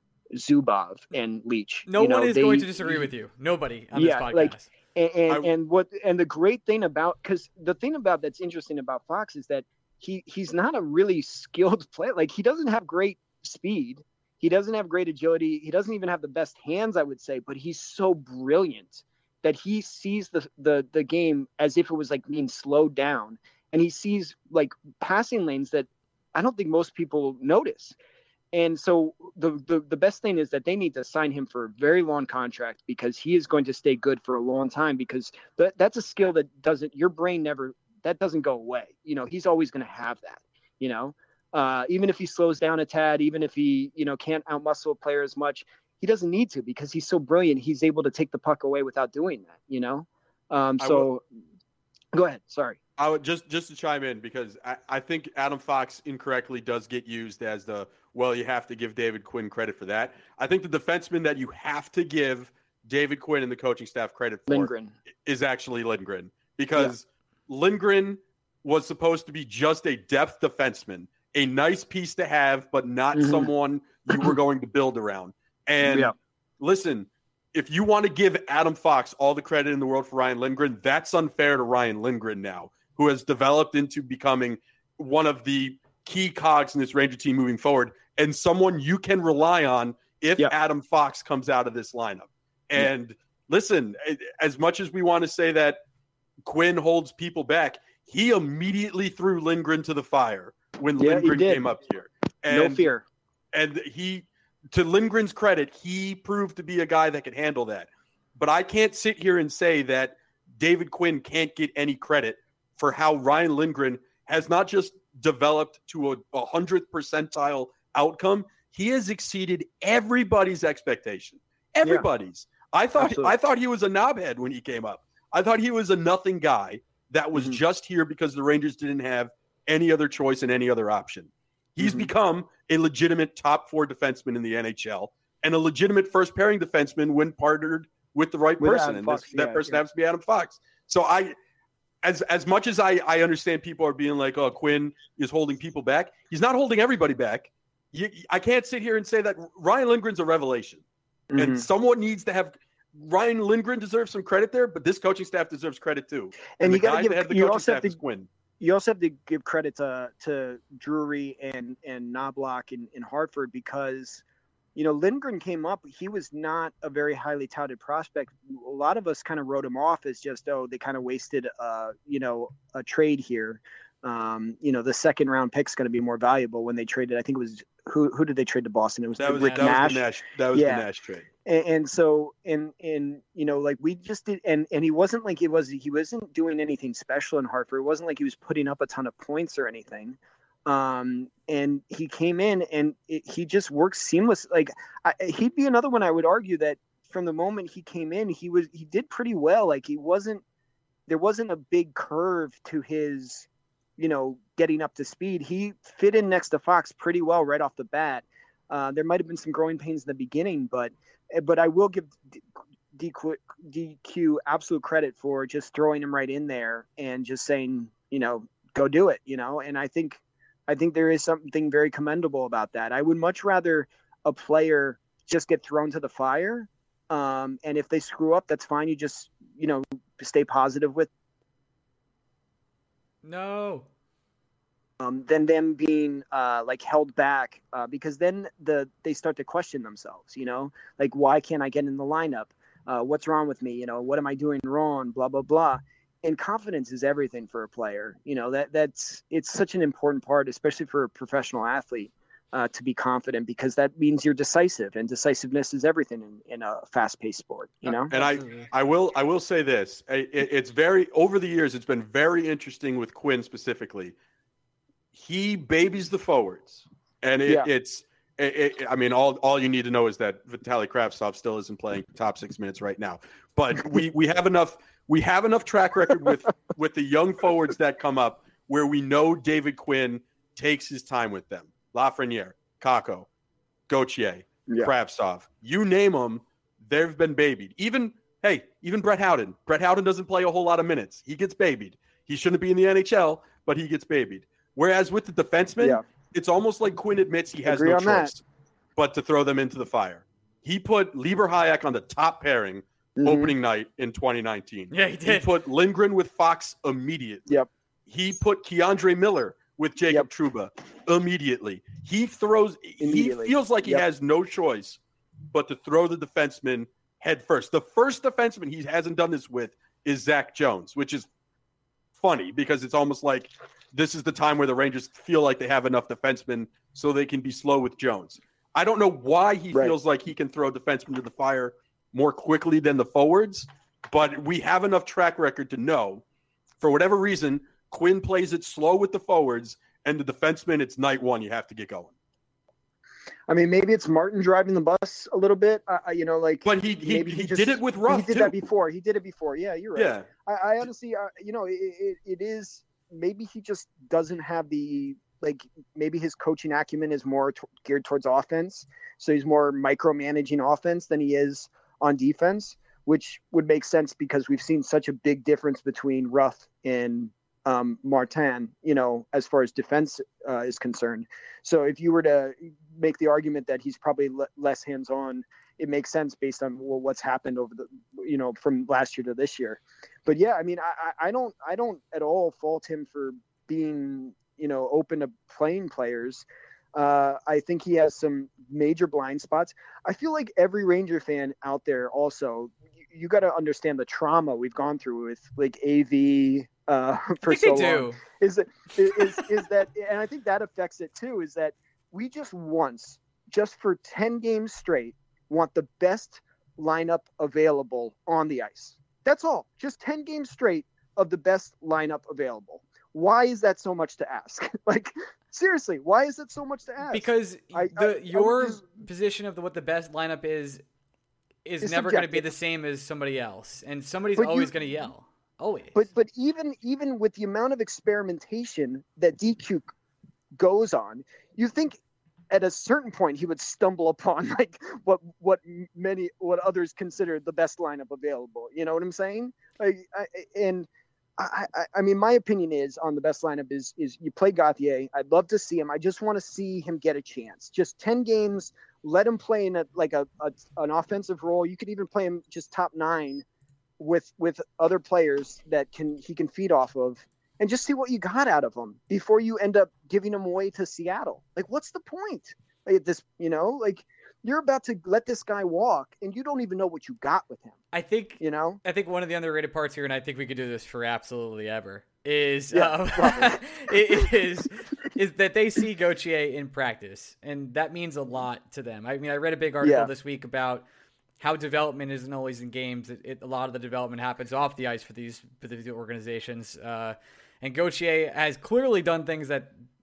Zubov and Leach. No you know, one is they, going to disagree with you. Nobody on yeah, this podcast. Like, and, and, I, and what, and the great thing about, cause the thing about that's interesting about Fox is that he, he's not a really skilled player. Like, he doesn't have great speed. He doesn't have great agility. He doesn't even have the best hands, I would say, but he's so brilliant that he sees the, the, the game as if it was like being slowed down. And he sees like passing lanes that I don't think most people notice. And so the, the, the best thing is that they need to sign him for a very long contract because he is going to stay good for a long time, because that, that's a skill that doesn't, your brain never, that doesn't go away. You know, he's always going to have that, you know? Uh, even if he slows down a tad, even if he, you know, can't outmuscle a player as much, he doesn't need to because he's so brilliant. He's able to take the puck away without doing that, you know? Um, so go ahead. Sorry. I would just, just to chime in, because I, I think Adam Fox incorrectly does get used as the, well, you have to give David Quinn credit for that. I think the defenseman that you have to give David Quinn and the coaching staff credit for Lindgren. is actually Lindgren, because yeah. Lindgren was supposed to be just a depth defenseman. A nice piece to have, but not mm-hmm. someone you were going to build around. And yeah. listen, if you want to give Adam Fox all the credit in the world for Ryan Lindgren, that's unfair to Ryan Lindgren now, who has developed into becoming one of the key cogs in this Ranger team moving forward, and someone you can rely on if yeah. Adam Fox comes out of this lineup. And yeah. listen, as much as we want to say that Quinn holds people back, he immediately threw Lindgren to the fire when yeah, Lindgren came up here. And, no fear. And he, to Lindgren's credit, he proved to be a guy that could handle that. But I can't sit here and say that David Quinn can't get any credit for how Ryan Lindgren has not just developed to a, a hundredth percentile outcome. He has exceeded everybody's expectation. Everybody's. Yeah, I thought absolutely. I thought he was a knobhead when he came up. I thought he was a nothing guy that was mm-hmm. just here because the Rangers didn't have any other choice and any other option. He's mm-hmm. become a legitimate top four defenseman in the N H L and a legitimate first pairing defenseman when partnered with the right with person. Adam and Fox, this, that yeah, person yeah. happens to be Adam Fox. So I, as, as much as I, I understand people are being like, oh, Quinn is holding people back. He's not holding everybody back. You, I can't sit here and say that Ryan Lindgren's a revelation mm-hmm. and someone needs to have Ryan Lindgren deserves some credit there, but this coaching staff deserves credit too. And, and you got to give, the you also have to, Quinn. You also have to give credit to to Drury and and Knobloch in, in Hartford, because, you know, Lindgren came up. He was not a very highly touted prospect. A lot of us kind of wrote him off as just, oh, they kind of wasted, uh, you know, a trade here. Um, you know, the second round pick's going to be more valuable when they traded. I think it was who who did they trade to Boston? It was, that was Rick that Nash. Was the Nash. That was yeah. the Nash trade. And, and so, and, and, you know, like we just did, and, and he wasn't like, it was, he wasn't doing anything special in Hartford. It wasn't like he was putting up a ton of points or anything. Um, and he came in and it, he just works seamless. Like I, he'd be another one I would argue that from the moment he came in, he was he did pretty well. Like he wasn't there wasn't a big curve to his, you know, getting up to speed. He fit in next to Fox pretty well right off the bat. Uh, there might have been some growing pains in the beginning, but but I will give D Q, D Q absolute credit for just throwing him right in there and just saying, you know, go do it, you know. And I think I think there is something very commendable about that. I would much rather a player just get thrown to the fire. Um, and if they screw up, that's fine. You just, you know, stay positive with. No. Um, than them being uh, like held back uh, because then the they start to question themselves, you know, like, why can't I get in the lineup? Uh, what's wrong with me? You know, what am I doing wrong? Blah, blah, blah. And confidence is everything for a player. You know, that that's it's such an important part, especially for a professional athlete, uh, to be confident, because that means you're decisive, and decisiveness is everything in, in a fast paced sport, you know? And I, I will, I will say this, it, it's very, over the years, it's been very interesting with Quinn specifically. He babies the forwards, and it, Yeah. it's, it, it, I mean, all, all you need to know is that Vitaly Kravtsov still isn't playing top six minutes right now, but we, we have enough, we have enough track record with, with the young forwards that come up where we know David Quinn takes his time with them. Lafreniere, Kakko, Gauthier, Yeah. Kravtsov, you name them, they've been babied. Even, hey, even Brett Howden. Brett Howden doesn't play a whole lot of minutes. He gets babied. He shouldn't be in the N H L, but he gets babied. Whereas with the defensemen, Yeah. it's almost like Quinn admits he has Agree no on that. choice but to throw them into the fire. He put Lieber Hayek on the top pairing Mhm. opening night in twenty nineteen. Yeah, he He did. put Lindgren with Fox immediately. Yep. He put Keandre Miller with Jacob Yep. Trouba immediately. He throws. Immediately. He feels like he Yep. has no choice but to throw the defenseman head first. The first defenseman he hasn't done this with is Zach Jones, which is funny because it's almost like this is the time where the Rangers feel like they have enough defensemen so they can be slow with Jones. I don't know why he Right. feels like he can throw defensemen to the fire more quickly than the forwards, but we have enough track record to know, for whatever reason, Quinn plays it slow with the forwards, and the defensemen, it's night one. You have to get going. I mean, maybe it's Martin driving the bus a little bit. Uh, you know, like, But he he, maybe he, just- did it with Ruff, He did too. that before. He did it before. Yeah, you're right. Yeah. I, I honestly, uh, you know, it, it, it is, maybe he just doesn't have the, like, maybe his coaching acumen is more t- geared towards offense. So he's more micromanaging offense than he is on defense, which would make sense because we've seen such a big difference between Ruff and um, Martin, you know, as far as defense uh, is concerned. So if you were to make the argument that he's probably le- less hands-on, it makes sense based on well, what's happened over the, you know, from last year to this year. But yeah, I mean, I, I don't, I don't at all fault him for being, you know, open to playing players. Uh, I think he has some major blind spots. I feel like every Ranger fan out there also, you, you got to understand the trauma we've gone through with like A V uh, for I think so they long. do. Is that is is that, and I think that affects it too. Is that we just once, just for ten games straight, want the best lineup available on the ice. That's all. Just ten games straight of the best lineup available. Why is that so much to ask? Like, seriously, why is it so much to ask? Because I- the I- I your would just- position of the, what the best lineup is is It's never going to be subjective. the same as somebody else, and somebody's But you- always going to yell. Always. But but even even with the amount of experimentation that D Q goes on, you think at a certain point he would stumble upon like what what many what others consider the best lineup available. You know what I'm saying? Like, I, and I, I I mean, my opinion is on the best lineup is is you play Gauthier. I'd love to see him. I just want to see him get a chance. Just ten games. Let him play in a like a, a an offensive role. You could even play him just top nine with with other players that can he can feed off of, and just see what you got out of him before you end up giving him away to Seattle. Like, what's the point? Like, at this, you know, like you're about to let this guy walk, and you don't even know what you got with him. I think You know, I think one of the underrated parts here, and I think we could do this for absolutely ever, is Yeah, um, probably. it is is that they see Gauthier in practice, and that means a lot to them. I mean, I read a big article Yeah. this week about how development isn't always in games. It, it, a lot of the development happens off the ice for these, for these organizations. Uh, and Gauthier has clearly done things that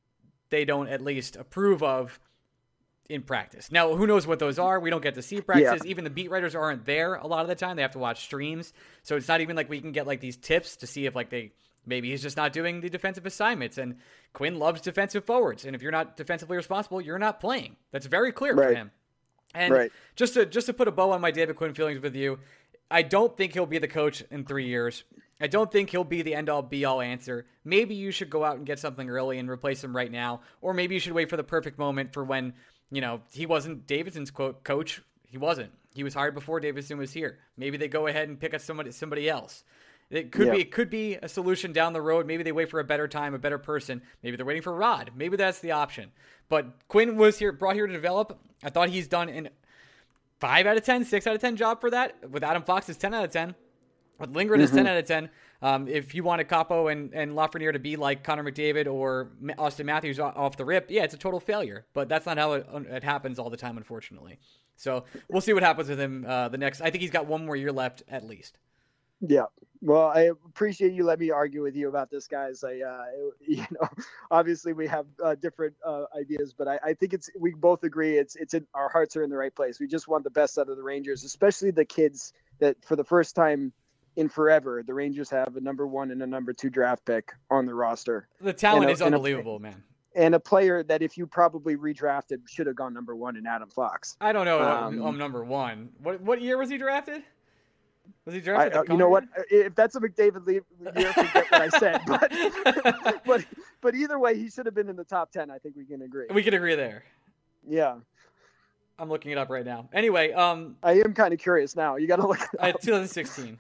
they don't at least approve of in practice. Now, who knows what those are? We don't get to see practices. Yeah. Even the beat writers aren't there a lot of the time. They have to watch streams. So it's not even like we can get like these tips to see if like they, maybe he's just not doing the defensive assignments. And Quinn loves defensive forwards. And if you're not defensively responsible, you're not playing. That's very clear right. for him. And right. just to, just to put a bow on my David Quinn feelings with you, I don't think he'll be the coach in three years. I don't think he'll be the end-all, be-all answer. Maybe you should go out and get something early and replace him right now. Or maybe you should wait for the perfect moment for when, you know, he wasn't Davidson's quote coach. He wasn't. He was hired before Davidson was here. Maybe they go ahead and pick up somebody somebody else. It could yeah. be it could be a solution down the road. Maybe they wait for a better time, a better person. Maybe they're waiting for Rod. Maybe that's the option. But Quinn was here, brought here to develop. I thought he's done an five out of ten, six out of ten job for that. With Adam Fox, it's ten out of ten. With Lindgren, mm-hmm. it's ten out of ten. Um, if you wanted Capo and, and Lafreniere to be like Connor McDavid or Austin Matthews off the rip, yeah, it's a total failure. But that's not how it, it happens all the time, unfortunately. So we'll see what happens with him uh, the next. I think he's got one more year left at least. Yeah. Well, I appreciate you letting me argue with you about this, guys. I, uh, you know, obviously we have uh, different uh, ideas, but I, I think it's we both agree it's it's in, our hearts are in the right place. We just want the best out of the Rangers, especially the kids that for the first time in forever, the Rangers have a number one and a number two draft pick on the roster. The talent a, is unbelievable, a, man. And a player that if you probably redrafted should have gone number one in Adam Fox. I don't know. Um, I'm number one. What what year was he drafted? Was he drafted? I, uh, you know what? If that's a McDavid leave, year, forget what I said. But, but but either way, he should have been in the top ten. I think we can agree. We can agree there. Yeah. I'm looking it up right now. Anyway, um, I am kind of curious now. You got to look it up. twenty sixteen.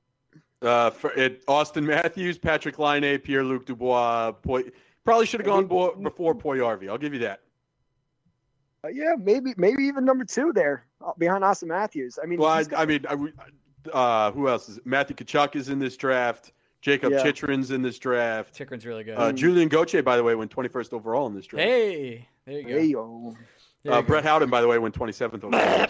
Uh, for it, Austin Matthews, Patrick Laine, Pierre-Luc Dubois. Poy, probably should have gone bo- before Puljujarvi. I'll give you that. Uh, yeah, maybe maybe even number two there behind Austin Matthews. I mean, well, I, got... I mean, I, uh, who else is it? Matthew Tkachuk is in this draft. Jacob yeah. Chychrun's in this draft. Chychrun's really good. Uh, Julian Gauthier, by the way, went twenty-first overall in this draft. Hey, there you go. Hey, yo. Uh, you Brett go. Howden, by the way, went twenty-seventh overall.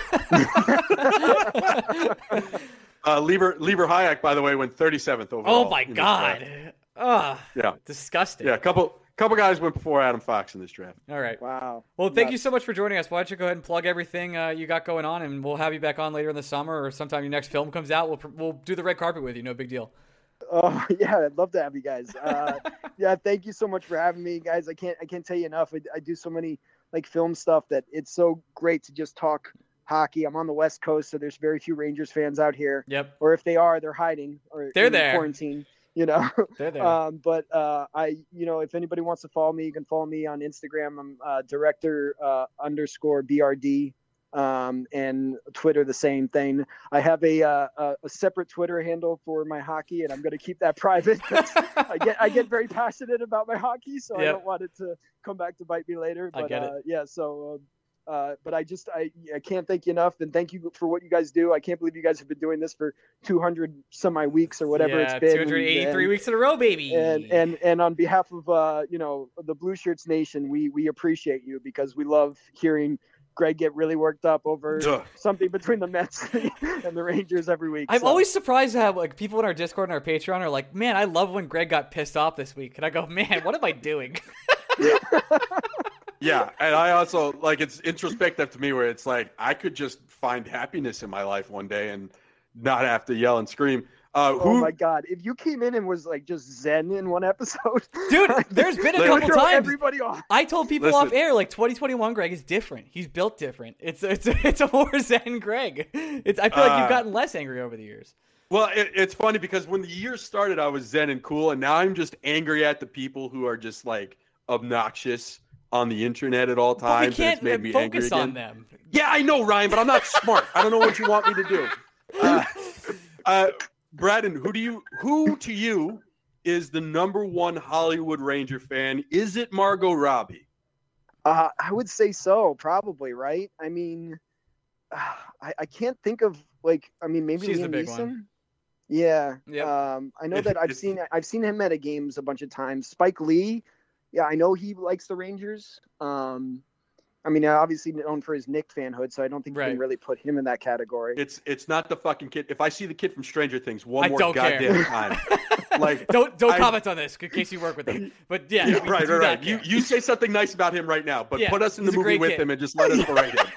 uh, Lieber Lieber Hayek, by the way, went thirty-seventh overall. Oh my God! Oh, yeah, disgusting. Yeah, a couple couple guys went before Adam Fox in this draft. All right. Wow. Well, thank yeah. you so much for joining us. Why don't you go ahead and plug everything uh, you got going on, and we'll have you back on later in the summer or sometime your next film comes out. We'll we'll do the red carpet with you. No big deal. Oh yeah, I'd love to have you guys. Uh, yeah, thank you so much for having me, guys. I can't I can't tell you enough. I, I do so many like film stuff that it's so great to just talk hockey. I'm on the West Coast, so there's very few Rangers fans out here. Yep. Or if they are, they're hiding or they're in there. quarantine. You know. They're there. Um, but uh, I, you know, if anybody wants to follow me, you can follow me on Instagram. I'm uh, director uh, underscore B R D. Um, and Twitter, the same thing. I have a, uh, a separate Twitter handle for my hockey, and I'm going to keep that private. I get I get very passionate about my hockey, so yep. I don't want it to come back to bite me later. But I get it. Uh, yeah, so uh, uh, but I just I I can't thank you enough, and thank you for what you guys do. I can't believe you guys have been doing this for two hundred semi weeks or whatever yeah, it's been. two hundred eighty-three and, weeks in a row, baby. And and and on behalf of uh, you know the Blue Shirts Nation, we we appreciate you because we love hearing Greg get really worked up over Duh. something between the Mets and the Rangers every week. I'm so. always surprised how like people in our Discord and our Patreon are like, man, I love when Greg got pissed off this week. And I go, man, what am I doing? Yeah. And I also like, it's introspective to me where it's like, I could just find happiness in my life one day and not have to yell and scream. Uh, who, oh my God! If you came in and was like just zen in one episode, dude, there's been a couple times. Everybody off. I told people Listen. off air like twenty twenty-one Greg is different. He's built different. It's it's it's a more zen Greg. It's I feel like you've gotten less angry over the years. Well, it, it's funny because when the year started, I was zen and cool, and now I'm just angry at the people who are just like obnoxious on the internet at all times. But we can't and it's made me focus angry on again. them. Yeah, I know, Ryan, but I'm not smart. I don't know what you want me to do. Uh, uh, Braden, who do you who to you is the number one Hollywood Ranger fan? Is it Margot Robbie? Uh, I would say so, probably, right? I mean, uh, I, I can't think of like I mean maybe She's Liam the big Neeson. one. Yeah. Yep. Um, I know If- that I've if- seen I've seen him at a games a bunch of times. Spike Lee, yeah, I know he likes the Rangers. Um, I mean, obviously known for his Nick fanhood, so I don't think Right. you can really put him in that category. It's it's not the fucking kid. If I see the kid from Stranger Things one I more don't care. goddamn time, like Don't don't I- comment on this in case you work with him. But yeah, yeah, we right, do right, not right. You care. you say something nice about him right now, but Yeah, put us in the he's a movie great with kid. him and just let us berate him.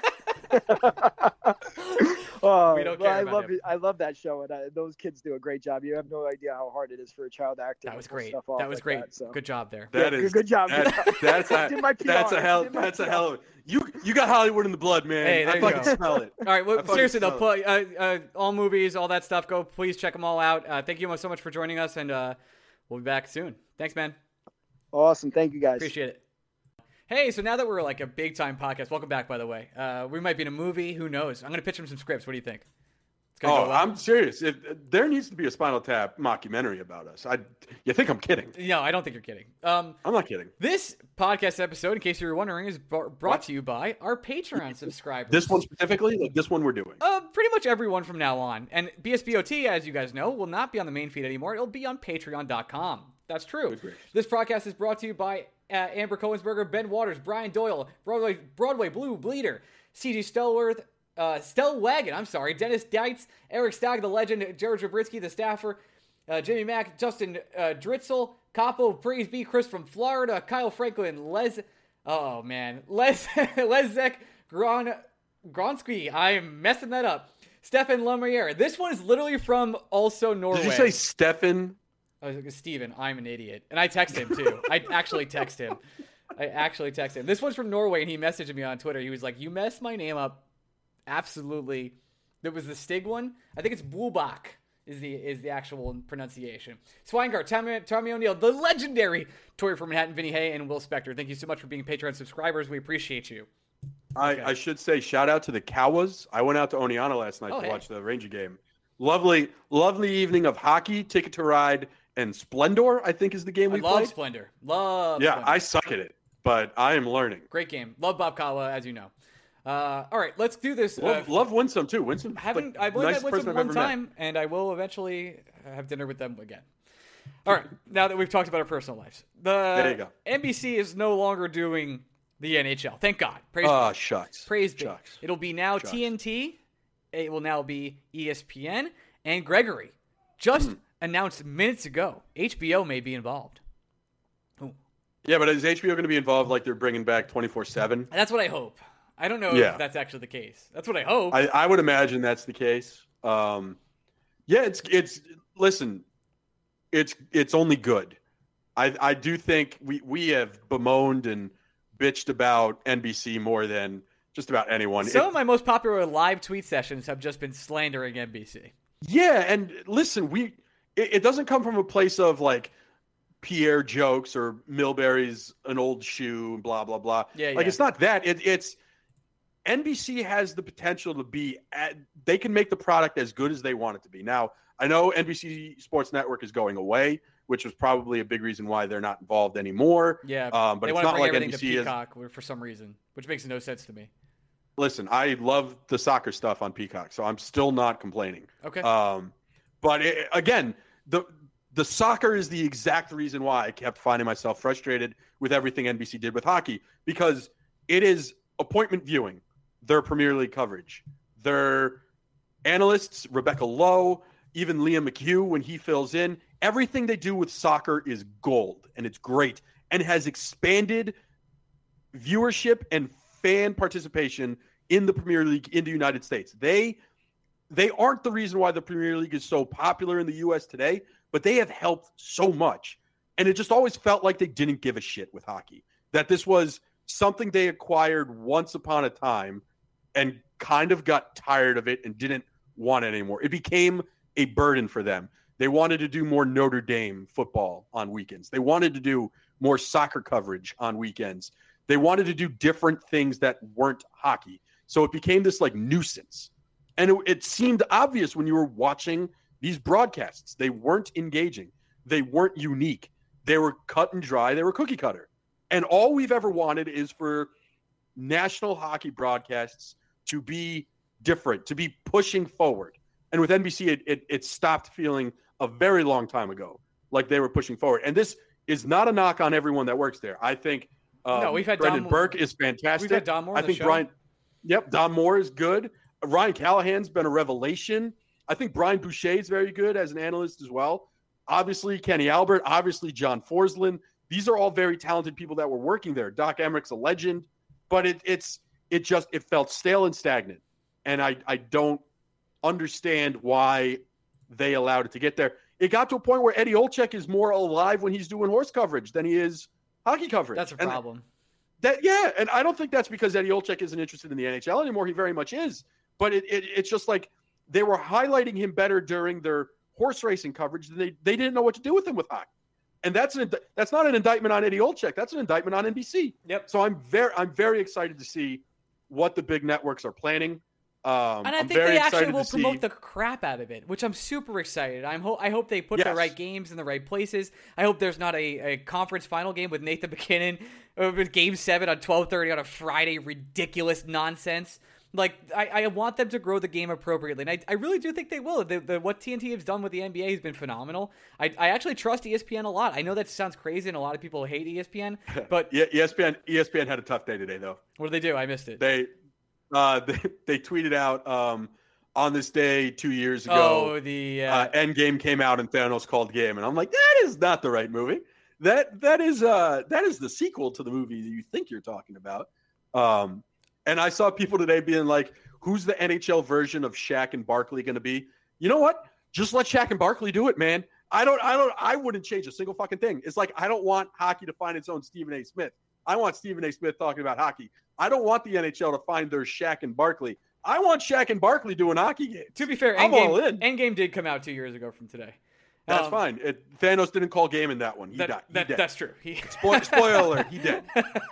Oh, We don't well, care I about love him. it. I love that show, and I, those kids do a great job. You have no idea how hard it is for a child actor. That to was pull great. Stuff off That was like great. That, so. Good job there. That Yeah, is good job. that- that's a Did my P R. that's a hell Did my that's a P R. hell. Of, you you got Hollywood in the blood, man. Hey, there I you fucking go. smell it. All right. Well, I fucking seriously though, smell pl- uh, uh, all movies, all that stuff. Go, please check them all out. Uh, thank you so much for joining us, and uh, we'll be back soon. Thanks, man. Awesome. Thank you, guys. Appreciate it. Hey, so now that we're like a big time podcast, welcome back, by the way. Uh, we might be in a movie. Who knows? I'm gonna pitch him some scripts. What do you think? It's gonna Oh, go well? I'm serious. If, there needs to be a Spinal Tap mockumentary about us. I you think I'm kidding? No, I don't think you're kidding. Um, I'm not kidding. this podcast episode, in case you were wondering, is br- brought What? to you by our Patreon subscribers. This one specifically, like this one we're doing. Uh, pretty much everyone from now on. And B S B O T, as you guys know, will not be on the main feed anymore. It'll be on patreon dot com. That's true. Good gracious. This podcast is brought to you by uh, Amber Cohensberger, Ben Waters, Brian Doyle, Broadway Broadway Blue Bleeder, C G Stellworth, uh, Stellwagon, I'm sorry, Dennis Deitz, Eric Stagg, the legend, Jared Jabritsky, the staffer, uh, Jimmy Mack, Justin uh, Dritzel, Capo, Praise Be, Chris from Florida, Kyle Franklin, Les, oh man, Les, Leszek, Gron, Gronsky, I'm messing that up. Stefan Lemarier. This one is literally from also Norway. Did you say Stefan? I was like, Steven, I'm an idiot. And I text him too. I actually text him. I actually text him. This one's from Norway, and he messaged me on Twitter. He was like, you messed my name up. Absolutely. There was the Stig one. I think it's Bulbach is the is the actual pronunciation. Swinegard, Tommy, Tommy O'Neill, the legendary Tori from Manhattan, Vinny Hay, and Will Spector. Thank you so much for being Patreon subscribers. We appreciate you. I, Okay. I should say shout out to the Cowas. I went out to Oneonta last night Oh, to hey. watch the Ranger game. Lovely, lovely evening of hockey, Ticket to Ride, and Splendor, I think is the game I we love played. Splendor. Love Yeah, Splendor. I suck at it, but I am learning. Great game. Love Bob Kawa, as you know. Uh, all right, let's do this. Love, uh, love Winsome too. Winsome, haven't like, I believe nicest I went person to I've one ever met. time, and I will eventually have dinner with them again. All right, now that we've talked about our personal lives, the There you go. N B C is no longer doing the N H L. Thank God. Praise Oh, be. shucks. Praise be. Shucks. It'll be now Shucks. T N T. It will now be E S P N and Gregory. Just Hmm. announced minutes ago, H B O may be involved. Yeah, but is H B O going to be involved like they're bringing back twenty-four seven? That's what I hope. I don't know Yeah. if that's actually the case. That's what I hope. I, I would imagine that's the case. Um, yeah, it's it's listen, it's it's only good. I I do think we we have bemoaned and bitched about N B C more than just about anyone. Some It- of my most popular live tweet sessions have just been slandering N B C. yeah, and listen, we it, it doesn't come from a place of like Pierre jokes or Milbury's an old shoe, blah blah blah. Yeah, like yeah. it's not that. It, it's N B C has the potential to be. At, they can make the product as good as they want it to be. Now, I know N B C Sports Network is going away, which was probably a big reason why they're not involved anymore. Yeah, Um, but they it's want to not bring like everything N B C to is. Peacock for some reason, which makes no sense to me. Listen, I love the soccer stuff on Peacock, so I'm still not complaining. Okay. Um, but it, again, the the soccer is the exact reason why I kept finding myself frustrated with everything N B C did with hockey, because it is appointment viewing, their Premier League coverage, their analysts, Rebecca Lowe, even Liam McHugh when he fills in. Everything they do with soccer is gold, and it's great, and has expanded viewership and fan participation in the Premier League in the United States. They they aren't the reason why the Premier League is so popular in the U S today, but they have helped so much. And it just always felt like they didn't give a shit with hockey, that this was something they acquired once upon a time and kind of got tired of it and didn't want it anymore. It became a burden for them. They wanted to do more Notre Dame football on weekends. They wanted to do more soccer coverage on weekends. They wanted to do different things that weren't hockey. So it became this like nuisance. And it, it seemed obvious when you were watching these broadcasts. They weren't engaging. They weren't unique. They were cut and dry. They were cookie cutter. And all we've ever wanted is for national hockey broadcasts to be different, to be pushing forward. And with N B C, it, it, it stopped feeling a very long time ago like they were pushing forward. And this is not a knock on everyone that works there. I think Um, No, we've had Brendan Don- Burke is fantastic. We've had Don Moore on I the think show. Brian. Yep, Don Moore is good. Ryan Callahan's been a revelation. I think Brian Boucher is very good as an analyst as well. Obviously, Kenny Albert. Obviously, John Forsland. These are all very talented people that were working there. Doc Emmerich's a legend, but it, it's it just it felt stale and stagnant, and I I don't understand why they allowed it to get there. It got to a point where Eddie Olczyk is more alive when he's doing horse coverage than he is hockey coverage. That's a And problem. That yeah, and I don't think that's because Eddie Olczyk isn't interested in the N H L anymore. He very much is, but it, it it's just like they were highlighting him better during their horse racing coverage. They they didn't know what to do with him with hockey, and that's an that's not an indictment on Eddie Olczyk. That's an indictment on N B C. Yep. So I'm very I'm very excited to see what the big networks are planning. Um, And I I'm think very they actually excited will to promote see, the crap out of it, which I'm super excited. I'm ho- I hope they put the Yes. right games in the right places. I hope there's not a, a conference final game with Nathan McKinnon uh, with Game Seven on twelve thirty on a Friday. Ridiculous nonsense. Like I, I want them to grow the game appropriately, and I, I really do think they will. The, the, what T N T has done with the N B A has been phenomenal. I, I actually trust E S P N a lot. I know that sounds crazy, and a lot of people hate E S P N, but yeah, E S P N E S P N had a tough day today though. what did they do? I missed it. They uh, they, they tweeted out um, on this day two years ago. oh, the uh, uh, Endgame came out and Thanos called game, and I'm like, that is not the right movie. That that is uh that is the sequel to the movie that you think you're talking about. Um, and I saw people today being like, who's the N H L version of Shaq and Barkley going to be? You know what? Just let Shaq and Barkley do it, man. I don't I don't I wouldn't change a single fucking thing. It's like I don't want hockey to find its own Stephen A. Smith. I want Stephen A. Smith talking about hockey. I don't want the N H L to find their Shaq and Barkley. I want Shaq and Barkley doing hockey games. to be fair, I'm all Endgame, in. Endgame did come out two years ago from today. That's Um, fine. It, Thanos didn't call game in that one. He That, died. He that, dead. that's true. He... Spoil, spoiler alert, he did.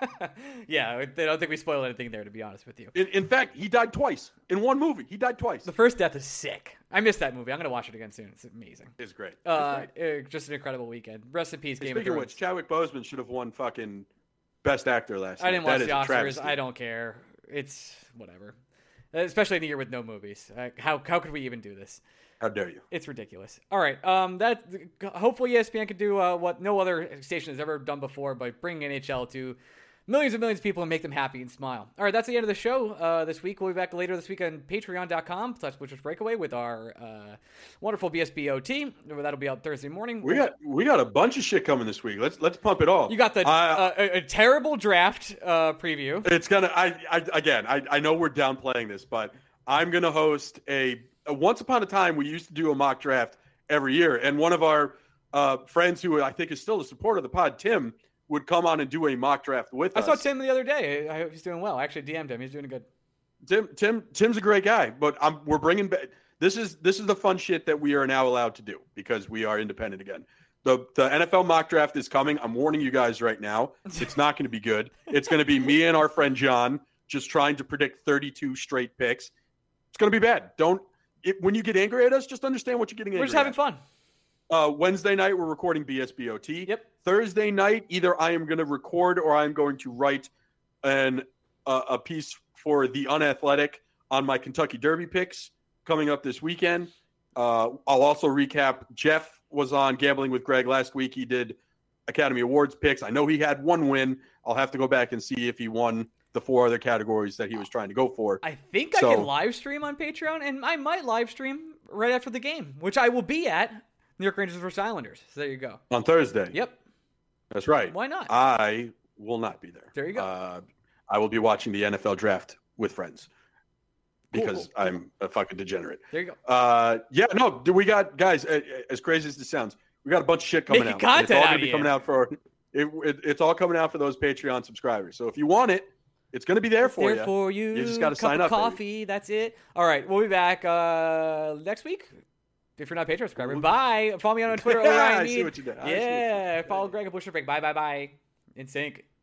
yeah, I don't think we spoiled anything there, to be honest with you. In, in fact, he died twice in one movie. He died twice. The first death is sick. I missed that movie. I'm going to watch it again soon. It's amazing. It's great. It's Uh, great. uh, just an incredible weekend. Rest in peace, Hey, Game of speaking of Thrones. which, Chadwick Boseman should have won fucking Best Actor last I night. didn't watch That the is a Oscars. travesty. I don't care. It's whatever. Especially in a year with no movies. Uh, how how could we even do this? How dare you? It's ridiculous. All right. Um. That hopefully E S P N could do uh, what no other station has ever done before by bringing N H L to millions and millions of people and make them happy and smile. All right. That's the end of the show uh, this week. We'll be back later this week on patreon dot com slash Butcher's Breakaway with our uh, wonderful B S B O T. That'll be out Thursday morning. We got we got a bunch of shit coming this week. Let's let's pump it all. You got the Uh, uh, a, a terrible draft uh, preview. It's gonna. I, I again. I, I know we're downplaying this, but I'm gonna host a, a. Once upon a time, we used to do a mock draft every year, and one of our uh, friends, who I think is still a supporter of the pod, Tim, would come on and do a mock draft with I us. saw Tim the other day. I hope he's doing well. I actually D M'd him. He's doing good. Tim, Tim, Tim's a great guy, but I'm, we're bringing back. This is this is the fun shit that we are now allowed to do because we are independent again. The the N F L mock draft is coming. I'm warning you guys right now. It's not going to be good. It's going to be me and our friend John just trying to predict thirty-two straight picks. It's going to be bad. Don't it, when you get angry at us, just understand what you're getting angry We're just having at. fun. Uh, Wednesday night, we're recording B S B O T. Yep. Thursday night, either I am going to record or I'm going to write an uh, a piece for The Unathletic on my Kentucky Derby picks coming up this weekend. Uh, I'll also recap. Jeff was on Gambling with Greg last week. He did Academy Awards picks. I know he had one win. I'll have to go back and see if he won the four other categories that he was trying to go for. I think So- I can live stream on Patreon, and I might live stream right after the game, which I will be at New York Rangers versus Islanders. So there you go. On Thursday. Yep. That's right. Why not? I will not be there. There you go. Uh, I will be watching the N F L draft with friends Cool, because cool, cool. I'm a fucking degenerate. There you go. Uh, yeah, no, do we got guys? uh, As crazy as this sounds, we got a bunch of shit coming Making out. content it's all out gonna of be you. coming out for. It, it, it's all coming out for those Patreon subscribers. So if you want it, it's going to be there for there you. for you. You just gotta Cup sign of up, baby. coffee. That's it. All right. We'll be back uh, next week. If you're not a Patreon subscriber, bye. Follow me on Twitter. Yeah, Orion I see Mead. what you did. I see what you Yeah. did. Follow Greg at Bushwick Break. Bye, bye, bye. In sync.